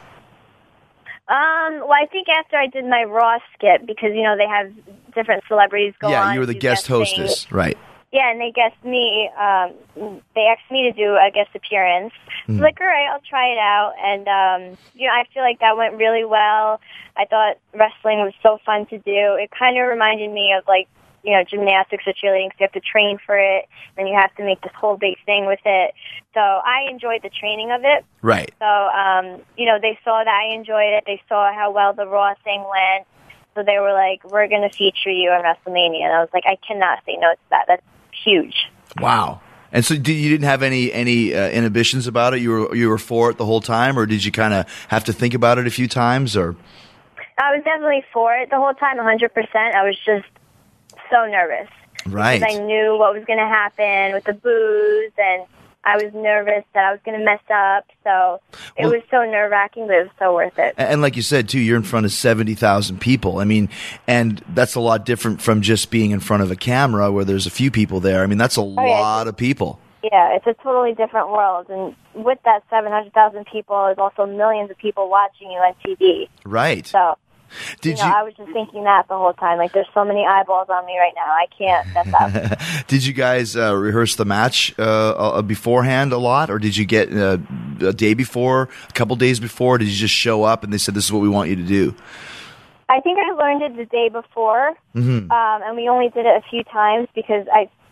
Well, I think after I did my Raw skit, because, they have different celebrities go on. Yeah, you were the guest hostess, right. Yeah, and they asked me to do a guest appearance. I was like, all right, I'll try it out. And, I feel like that went really well. I thought wrestling was so fun to do. It kind of reminded me of, gymnastics or cheerleading, because you have to train for it, and you have to make this whole big thing with it. So I enjoyed the training of it. Right. So, they saw that I enjoyed it. They saw how well the Raw thing went. So they were like, we're going to feature you on WrestleMania. And I was like, I cannot say no to that. That's huge. Wow. And so you didn't have any inhibitions about it? You were for it the whole time, or did you kind of have to think about it a few times? Or I was definitely for it the whole time, 100%. I was just so nervous. Right. Because I knew what was going to happen with the booze, and I was nervous that I was going to mess up. So it was so nerve-wracking, but it was so worth it. And like you said, too, you're in front of 70,000 people. I mean, and that's a lot different from just being in front of a camera where there's a few people there. I mean, that's a lot of people. Yeah, it's a totally different world. And with that 700,000 people, there's also millions of people watching you on TV. Right. So, I was just thinking that the whole time. Like, there's so many eyeballs on me right now. I can't mess up. Did you guys rehearse the match beforehand a lot? Or did you get a day before, a couple days before? Did you just show up and they said, this is what we want you to do? I think I learned it the day before. And we only did it a few times because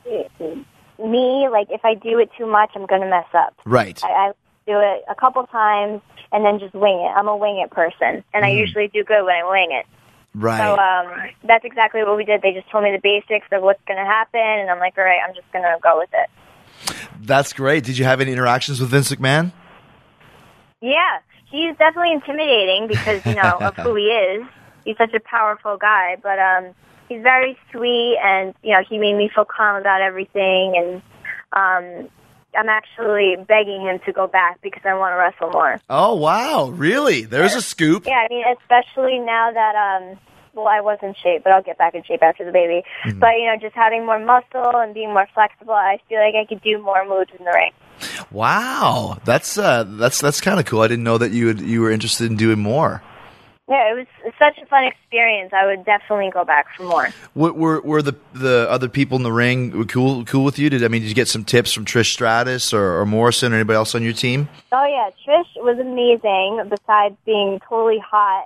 if I do it too much, I'm going to mess up. Right. I do it a couple times and then just wing it. I'm a wing it person, and I usually do good when I wing it. Right. So that's exactly what we did. They just told me the basics of what's going to happen, and I'm like, all right, I'm just going to go with it. That's great. Did you have any interactions with Vince McMahon? Yeah, he's definitely intimidating because, of who he is. He's such a powerful guy, but he's very sweet, and, he made me feel calm about everything, and I'm actually begging him to go back because I want to wrestle more. Oh, wow. Really? There's a scoop. Yeah, I mean, especially now that, I was in shape, but I'll get back in shape after the baby. But, just having more muscle and being more flexible, I feel like I could do more moves in the ring. Wow. That's kind of cool. I didn't know that you were interested in doing more. Yeah, it was such a fun experience. I would definitely go back for more. Were the other people in the ring cool with you? Did you get some tips from Trish Stratus or Morrison or anybody else on your team? Oh yeah, Trish was amazing. Besides being totally hot,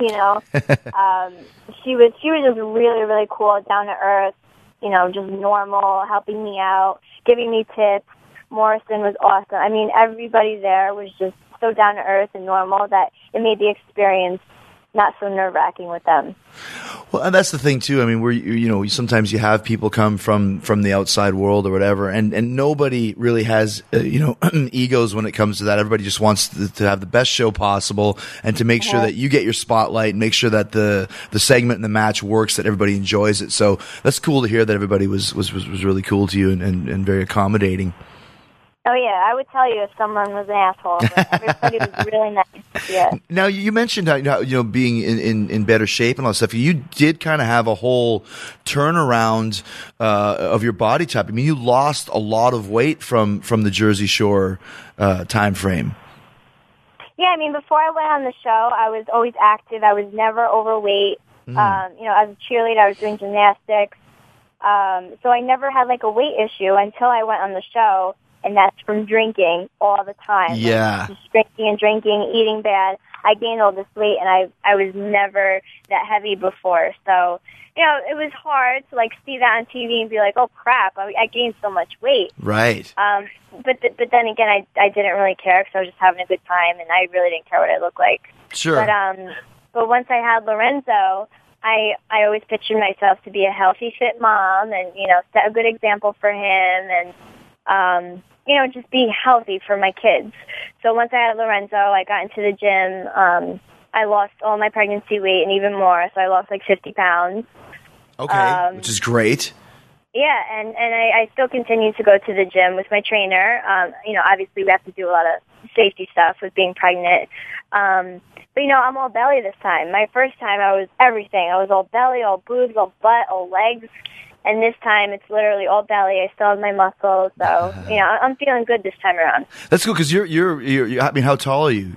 she was just really, really cool, down to earth. Just normal, helping me out, giving me tips. Morrison was awesome. I mean, everybody there was just so down to earth and normal that it made the experience not so nerve-wracking with them. Well, and that's the thing too. I mean, where sometimes you have people come from the outside world or whatever, and nobody really has egos when it comes to that. Everybody just wants to have the best show possible and to make sure that you get your spotlight and make sure that the segment and the match works, that everybody enjoys it. So that's cool to hear that everybody was really cool to you and very accommodating. Oh, yeah, I would tell you if someone was an asshole, but everybody was really nice. Yeah. Now, you mentioned how being in better shape and all that stuff. You did kind of have a whole turnaround of your body type. I mean, you lost a lot of weight from the Jersey Shore time frame. Yeah, I mean, before I went on the show, I was always active. I was never overweight. As a cheerleader, I was doing gymnastics. So I never had, like, a weight issue until I went on the show. And that's from drinking all the time. Yeah. Like, just drinking, eating bad. I gained all this weight, and I was never that heavy before. So, it was hard to, like, see that on TV and be like, oh, crap, I gained so much weight. Right. But then again, I didn't really care because I was just having a good time, and I really didn't care what I looked like. Sure. But once I had Lorenzo, I always pictured myself to be a healthy, fit mom and, set a good example for him and, just being healthy for my kids. So once I had Lorenzo, I got into the gym. I lost all my pregnancy weight and even more. So I lost like 50 pounds. Okay, which is great. Yeah, and I still continue to go to the gym with my trainer. Obviously we have to do a lot of safety stuff with being pregnant. But, I'm all belly this time. My first time I was everything. I was all belly, all boobs, all butt, all legs. And this time, it's literally all belly. I still have my muscles, so I'm feeling good this time around. That's cool because you're. I mean, how tall are you?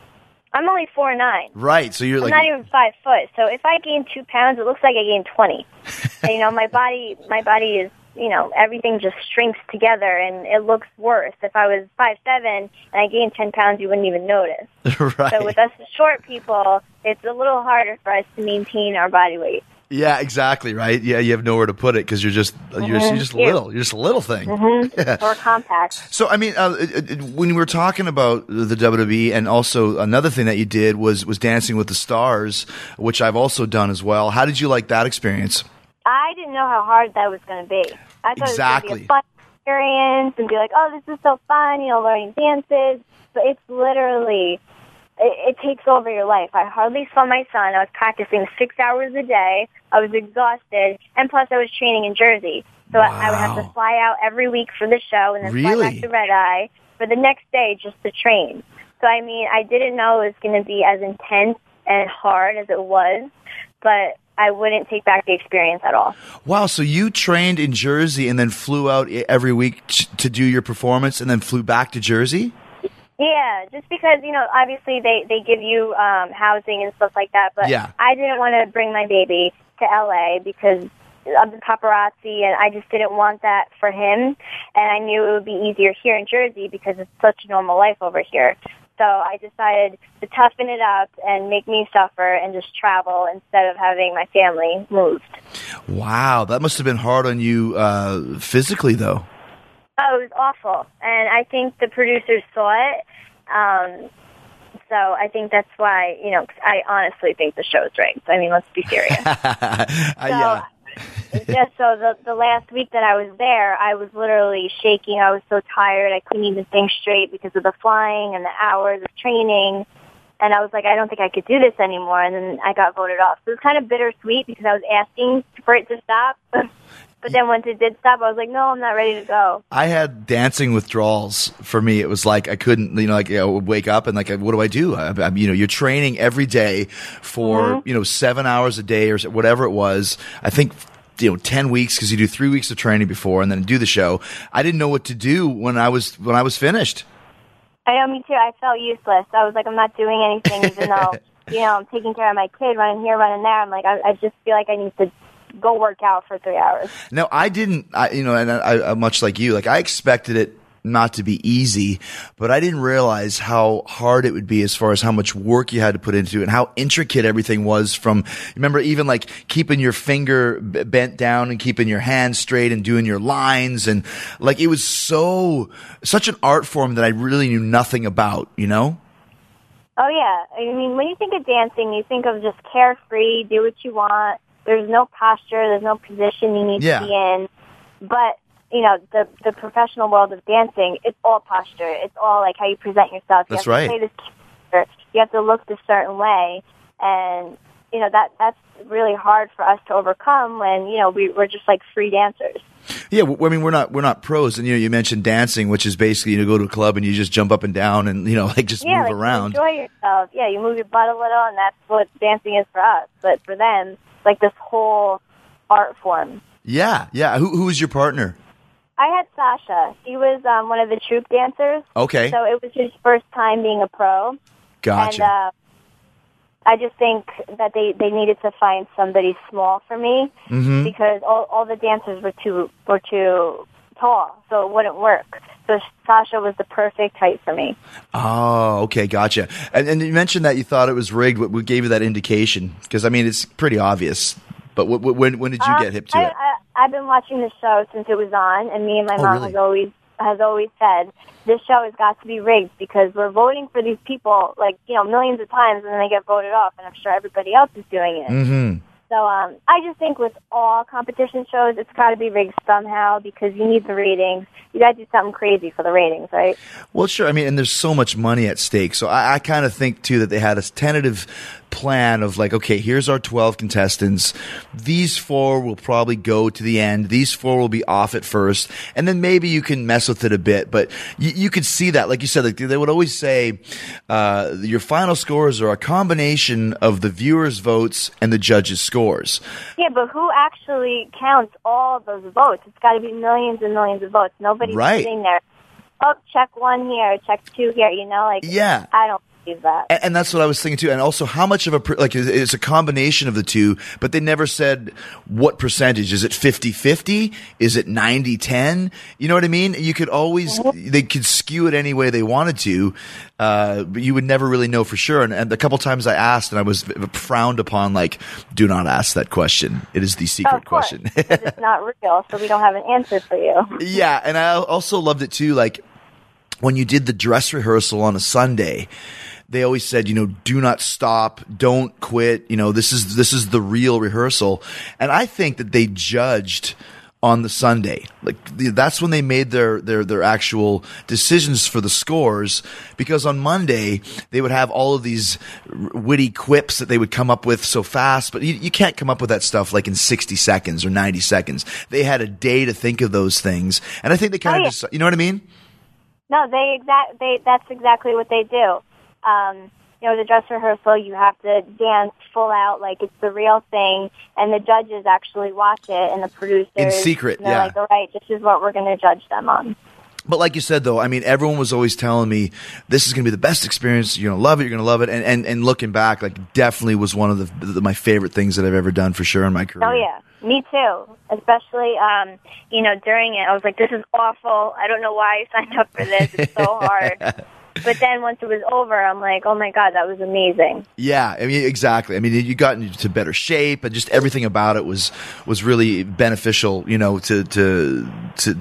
I'm only 4'9". Right, so you're I'm not even 5 foot. So if I gain 2 pounds, it looks like I gained 20. And, my body is, everything just shrinks together, and it looks worse. If I was 5'7" and I gained 10 pounds, you wouldn't even notice. Right. So with us short people, it's a little harder for us to maintain our body weight. Yeah, exactly. Right. Yeah, you have nowhere to put it because you're just little. You're just a little thing. Mm-hmm. Or compact. So, I mean, when we were talking about the WWE, and also another thing that you did was Dancing with the Stars, which I've also done as well. How did you like that experience? I didn't know how hard that was going to be. I thought it was going to be a fun experience and be like, oh, this is so fun, learning dances. But it's literally. It takes over your life. I hardly saw my son. I was practicing 6 hours a day. I was exhausted. And plus, I was training in Jersey. So I would have to fly out every week for the show and then fly back to Red Eye for the next day just to train. So, I mean, I didn't know it was going to be as intense and hard as it was, but I wouldn't take back the experience at all. Wow, so you trained in Jersey and then flew out every week to do your performance and then flew back to Jersey? Yeah, just because, obviously they give you housing and stuff like that, but I didn't want to bring my baby to L.A. because of the paparazzi, and I just didn't want that for him, and I knew it would be easier here in Jersey because it's such a normal life over here. So I decided to toughen it up and make me suffer and just travel instead of having my family moved. Wow, that must have been hard on you physically, though. Oh, it was awful, and I think the producers saw it, so I think that's why, I honestly think the show's rigged. I mean, let's be serious. So the last week that I was there, I was literally shaking. I was so tired, I couldn't even think straight because of the flying and the hours of training, and I was like, I don't think I could do this anymore, and then I got voted off. So it was kind of bittersweet because I was asking for it to stop. But then once it did stop, I was like, no, I'm not ready to go. I had dancing withdrawals. For me, it was like I couldn't, I would wake up and what do I do? You're training every day for, 7 hours a day or whatever it was. I think, 10 weeks because you do 3 weeks of training before and then do the show. I didn't know what to do when I was finished. I know, me too. I felt useless. I was like, I'm not doing anything even though, I'm taking care of my kid, running here, running there. I'm like, I just feel like I need to go work out for 3 hours. No, I didn't, and I much like you, I expected it not to be easy, but I didn't realize how hard it would be as far as how much work you had to put into it and how intricate everything was from, remember, even keeping your finger bent down and keeping your hand straight and doing your lines. And it was such an art form that I really knew nothing about, Oh, yeah. I mean, when you think of dancing, you think of just carefree, do what you want. There's no posture. There's no position you need to be in. But, the professional world of dancing, it's all posture. It's all how you present yourself. You have to play this character. You have to look a certain way. And, that's really hard for us to overcome when, we're just like free dancers. Yeah, I mean, we're not pros, and you mentioned dancing, which is basically go to a club and you just jump up and down and just move around. You enjoy yourself. Yeah, you move your butt a little, and that's what dancing is for us. But for them, it's like this whole art form. Yeah. Who was your partner? I had Sasha. He was one of the troupe dancers. Okay. So it was his first time being a pro. Gotcha. And I just think that they needed to find somebody small for me because all the dancers were too tall, so it wouldn't work. So Sasha was the perfect height for me. Oh, okay, gotcha. And you mentioned that you thought it was rigged. What gave you that indication? Because I mean, it's pretty obvious. But when did you get hip to it? I've been watching the show since it was on, and me and my mom really? has always said this show has got to be rigged because we're voting for these people millions of times, and then they get voted off, and I'm sure everybody else is doing it. Mm-hmm. So I just think with all competition shows, it's got to be rigged somehow because you need the ratings. You got to do something crazy for the ratings, right? Well, sure. I mean, and there's so much money at stake. So I kind of think, too, that they had a tentative plan of okay, here's our 12 contestants. These 4 will probably go to the end. These 4 will be off at first. And then maybe you can mess with it a bit. But you could see that. Like you said, they would always say your final scores are a combination of the viewers' votes and the judges' scores. Yeah, but who actually counts all those votes? It's got to be millions and millions of votes. Nobody's sitting there. Oh, check 1 here, check 2 here. Yeah. I don't believe that. And that's what I was thinking too. And also, how much of it's a combination of the two, but they never said what percentage. Is it 50-50? Is it 90-10? You know what I mean? You could always, they could skew it any way they wanted to, but you would never really know for sure. And a couple times I asked, and I was frowned upon, do not ask that question. It is the secret question. Because it's not real, so we don't have an answer for you. Yeah, and I also loved it too, when you did the dress rehearsal on a Sunday, they always said, do not stop, don't quit. This is the real rehearsal. And I think that they judged on the Sunday. That's when they made their actual decisions for the scores, because on Monday they would have all of these witty quips that they would come up with so fast, but you can't come up with that stuff in 60 seconds or 90 seconds. They had a day to think of those things. And I think they kind of just, you know what I mean? No, that's exactly what they do. The dress rehearsal, you have to dance full out like it's the real thing, and the judges actually watch it, and the producers in secret. They're all right, this is what we're going to judge them on. But like you said, though, I mean, everyone was always telling me this is going to be the best experience. You're going to love it. You're going to love it. And looking back, definitely was one of my favorite things that I've ever done for sure in my career. Oh yeah, me too. Especially, during it, I was like, this is awful. I don't know why I signed up for this. It's so hard. But then once it was over, I'm like, oh my God, that was amazing. Yeah, I mean, exactly. I mean, you got into better shape, and just everything about it was really beneficial, to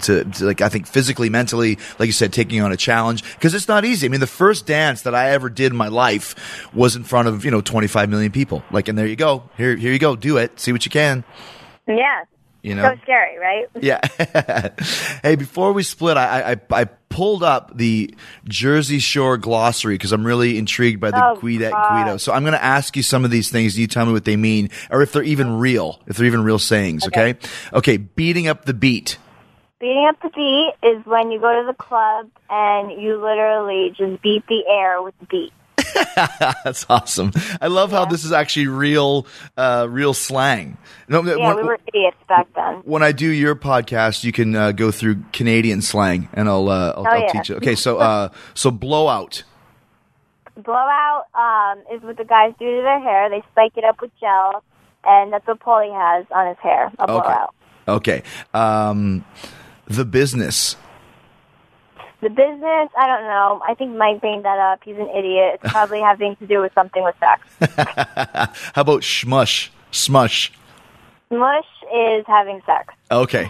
I think physically, mentally, like you said, taking on a challenge, because it's not easy. I mean, the first dance that I ever did in my life was in front of, 25 million people. And there you go. Here you go. Do it. See what you can. Yeah. So scary, right? Yeah. Hey, before we split, I pulled up the Jersey Shore glossary because I'm really intrigued by the Guido. So I'm going to ask you some of these things. You tell me what they mean, or if they're even real, sayings. Okay. Okay. Beating up the beat. Beating up the beat is when you go to the club and you literally just beat the air with the beat. That's awesome. I love how this is actually real slang. We were idiots back then. When I do your podcast, you can go through Canadian slang, and I'll teach you. Okay, so blowout. Blowout is what the guys do to their hair. They spike it up with gel, and that's what Paulie has on his hair. A blowout. Okay. The business. The business, I don't know. I think Mike made that up. He's an idiot. It's probably having to do with something with sex. How about schmush? Smush. Smush is having sex. Okay.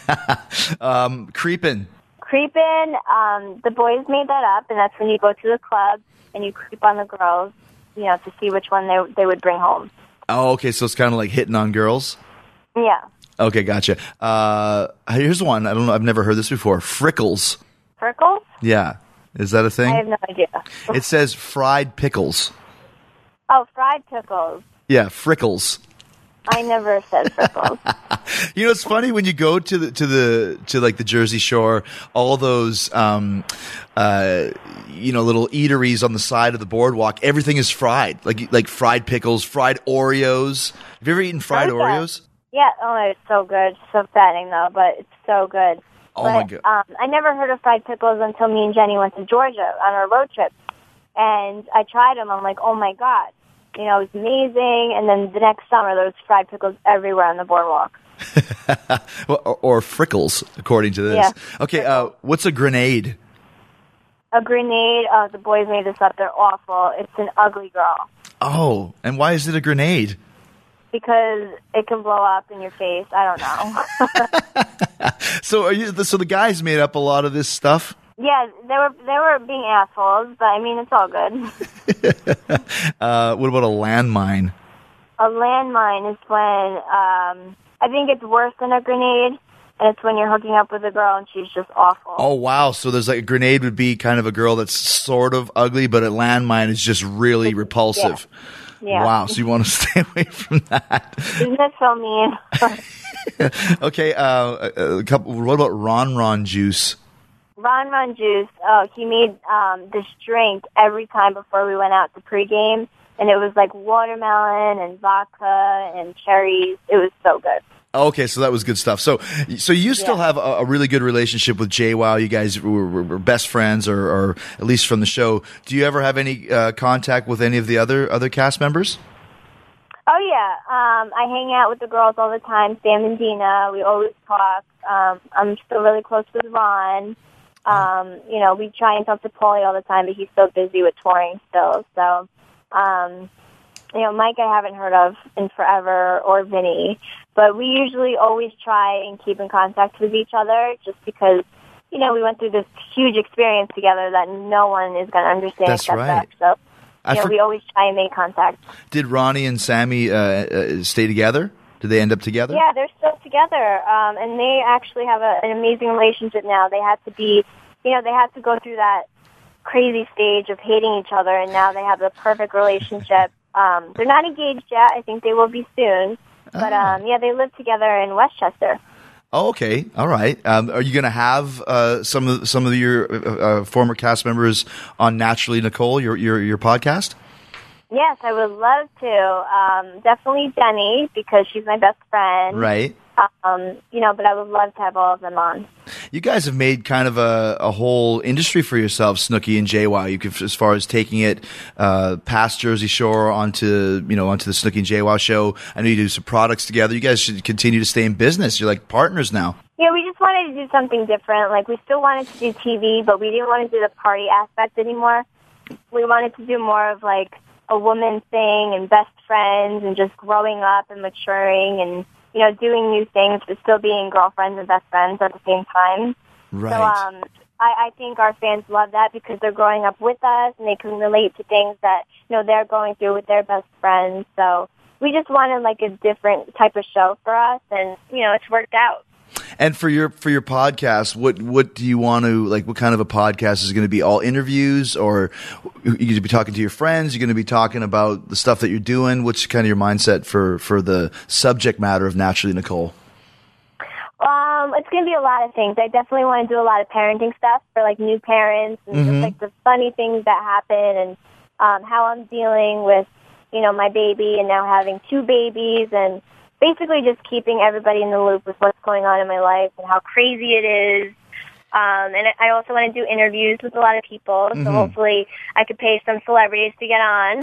Creepin'. Creepin', the boys made that up, and that's when you go to the club and you creep on the girls, to see which one they would bring home. Oh, okay. So it's kind of like hitting on girls? Yeah. Okay, gotcha. Here's one. I don't know. I've never heard this before. Frickles. Frickles? Yeah. Is that a thing? I have no idea. It says fried pickles. Oh, fried pickles. Yeah, Frickles. I never said Frickles. You know, it's funny when you go to like the Jersey Shore, all those little eateries on the side of the boardwalk. Everything is fried, like fried pickles, fried Oreos. Have you ever eaten fried Oreos? Yeah. Oh, it's so good. So fattening though, but it's so good. Oh my God. I never heard of fried pickles until me and Jenny went to Georgia on our road trip, and I tried them. I'm like, oh my God. You know, it was amazing. And then the next summer, there was fried pickles everywhere on the boardwalk. or Frickles, according to this. Yeah. Okay, what's a grenade? A grenade? Oh, the boys made this up. They're awful. It's an ugly girl. Oh, and why is it a grenade? Because it can blow up in your face. I don't know. So the guys made up a lot of this stuff? Yeah, they were being assholes, but I mean, it's all good. What about a landmine? A landmine is when, I think it's worse than a grenade, and it's when you're hooking up with a girl and she's just awful. Oh, wow. So there's like a grenade would be kind of a girl that's sort of ugly, but a landmine is just really repulsive. Yeah. Wow. So you want to stay away from that. Isn't that so mean? Okay. What about Ron juice? Ron juice. Oh, he made this drink every time before we went out to pregame, and it was like watermelon and vodka and cherries. It was so good. Okay, so that was good stuff. So you still have a really good relationship with JWoww. You guys were best friends, or at least from the show. Do you ever have any contact with any of the other cast members? Oh, yeah. I hang out with the girls all the time, Sam and Dina. We always talk. I'm still really close with Ron. We try and talk to Paulie all the time, but he's so busy with touring still. So, Mike I haven't heard of in forever, or Vinny. But we usually always try and keep in contact with each other just because, we went through this huge experience together that no one is going to understand. That's right. So, we always try and make contact. Did Ronnie and Sammy stay together? Did they end up together? Yeah, they're still together, and they actually have an amazing relationship now. They had to be, they had to go through that crazy stage of hating each other, and now they have the perfect relationship. They're not engaged yet. I think they will be soon. But, they live together in Westchester. Oh, okay. All right. Are you going to have some of your former cast members on Naturally Nicole, your podcast? Yes, I would love to. Definitely Jenny, because she's my best friend. Right. But I would love to have all of them on. You guys have made kind of a whole industry for yourselves, Snooki and JWoww. You could, as far as taking it past Jersey Shore onto the Snooki and JWoww show. I know you do some products together. You guys should continue to stay in business. You're like partners now. Yeah, we just wanted to do something different. Like, we still wanted to do TV, but we didn't want to do the party aspect anymore. We wanted to do more of like a woman thing and best friends and just growing up and maturing and doing new things, but still being girlfriends and best friends at the same time. Right. So I think our fans love that because they're growing up with us and they can relate to things that, they're going through with their best friends. So we just wanted like a different type of show for us, and, it's worked out. And for your podcast, what do you want to, like, what kind of a podcast is it going to be? All interviews, or you're going to be talking to your friends? You're going to be talking about the stuff that you're doing? What's kind of your mindset for the subject matter of Naturally Nicole? It's going to be a lot of things. I definitely want to do a lot of parenting stuff for like new parents and just like the funny things that happen, and how I'm dealing with, my baby and now having 2 babies, and basically just keeping everybody in the loop with what's going on in my life and how crazy it is. And I also want to do interviews with a lot of people, so hopefully I could pay some celebrities to get on,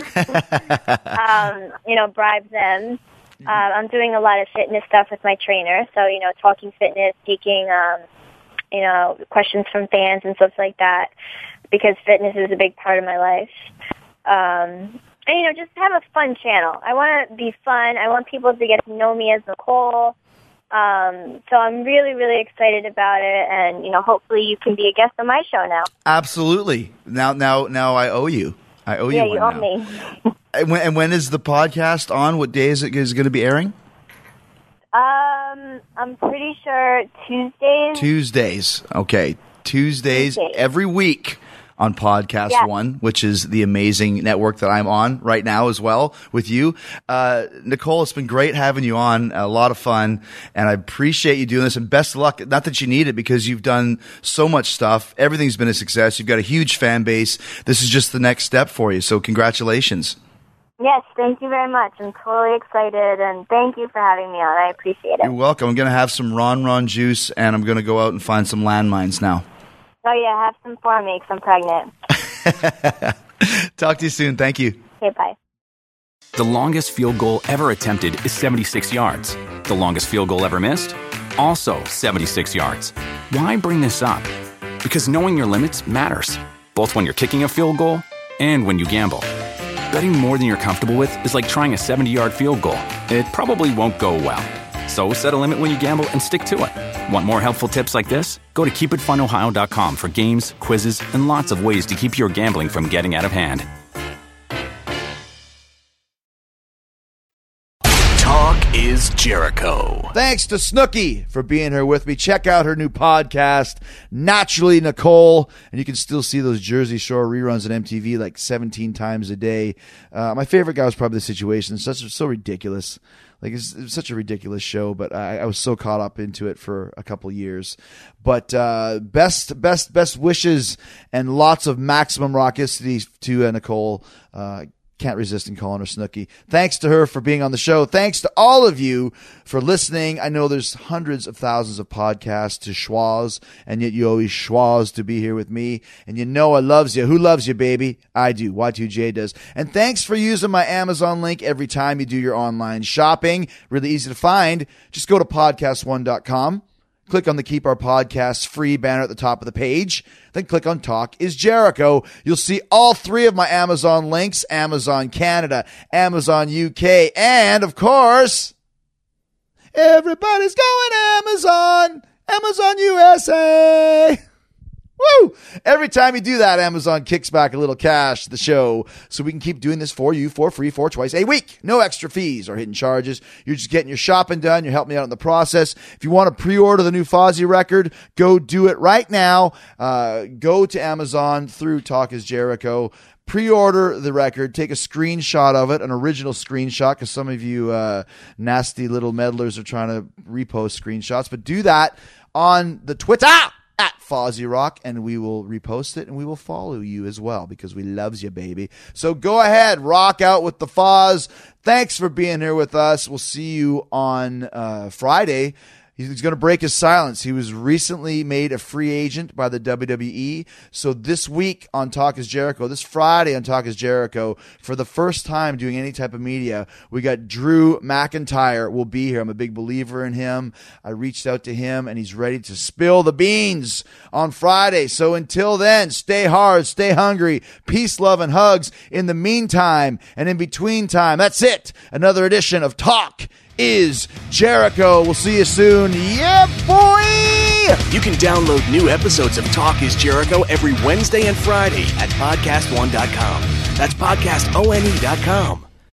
bribe them. I'm doing a lot of fitness stuff with my trainer, so, talking fitness, taking, questions from fans and stuff like that, because fitness is a big part of my life. And, just have a fun channel. I want to be fun. I want people to get to know me as Nicole. So I'm really, really excited about it. And, hopefully you can be a guest on my show now. Absolutely. Now I owe you. I owe you one. Yeah, you owe me. And when is the podcast on? What day is it going to be airing? I'm pretty sure Tuesdays. Okay. Tuesdays every week on Podcast One, which is the amazing network that I'm on right now as well with you. Nicole, it's been great having you on. A lot of fun, and I appreciate you doing this, and best of luck. Not that you need it, because you've done so much stuff. Everything's been a success. You've got a huge fan base. This is just the next step for you, so congratulations. Yes, thank you very much. I'm totally excited, and thank you for having me on. I appreciate it. You're welcome. I'm going to have some Ron juice, and I'm going to go out and find some landmines now. Oh, yeah, have some for me because I'm pregnant. Talk to you soon. Thank you. Okay, bye. The longest field goal ever attempted is 76 yards. The longest field goal ever missed? Also 76 yards. Why bring this up? Because knowing your limits matters, both when you're kicking a field goal and when you gamble. Betting more than you're comfortable with is like trying a 70-yard field goal. It probably won't go well. So set a limit when you gamble and stick to it. Want more helpful tips like this? Go to keepitfunohio.com for games, quizzes, and lots of ways to keep your gambling from getting out of hand. Talk is Jericho. Thanks to Snooki for being here with me. Check out her new podcast, Naturally Nicole, and you can still see those Jersey Shore reruns on MTV like 17 times a day. My favorite guy was probably The Situation. It's so ridiculous. Like, it's such a ridiculous show, but I was so caught up into it for a couple years. But best wishes and lots of maximum raucosity to Nicole. Can't resist in calling her Snooki. Thanks to her for being on the show. Thanks to all of you for listening. I know there's hundreds of thousands of podcasts to schwaz, and yet you always schwaz to be here with me. And you know I loves you. Who loves you, baby? I do. Y2J does. And thanks for using my Amazon link every time you do your online shopping. Really easy to find. Just go to podcastone.com. Click on the Keep Our Podcasts Free banner at the top of the page. Then click on Talk is Jericho. You'll see all three of my Amazon links: Amazon Canada, Amazon UK, and, of course, everybody's going Amazon, Amazon USA. Woo! Every time you do that, Amazon kicks back a little cash to the show, so we can keep doing this for you for free for twice a week. No extra fees or hidden charges. You're just getting your shopping done. You're helping me out in the process. If you want to pre-order the new Fozzy record, go do it right now. Go to Amazon through Talk is Jericho. Pre-order the record. Take a screenshot of it, an original screenshot, because some of you nasty little meddlers are trying to repost screenshots. But do that on the Twitter at Fozzy Rock, and we will repost it, and we will follow you as well, because we loves you, baby. So go ahead, rock out with the Foz. Thanks for being here with us. We'll see you on Friday. He's going to break his silence. He was recently made a free agent by the WWE. So this week on Talk is Jericho, this Friday on Talk is Jericho, for the first time doing any type of media, we got Drew McIntyre will be here. I'm a big believer in him. I reached out to him, and he's ready to spill the beans on Friday. So until then, stay hard, stay hungry, peace, love, and hugs. In the meantime and in between time, that's it. Another edition of Talk is Jericho. We'll see you soon. Yeah, boy! You can download new episodes of Talk is Jericho every Wednesday and Friday at podcastone.com. That's podcastone.com.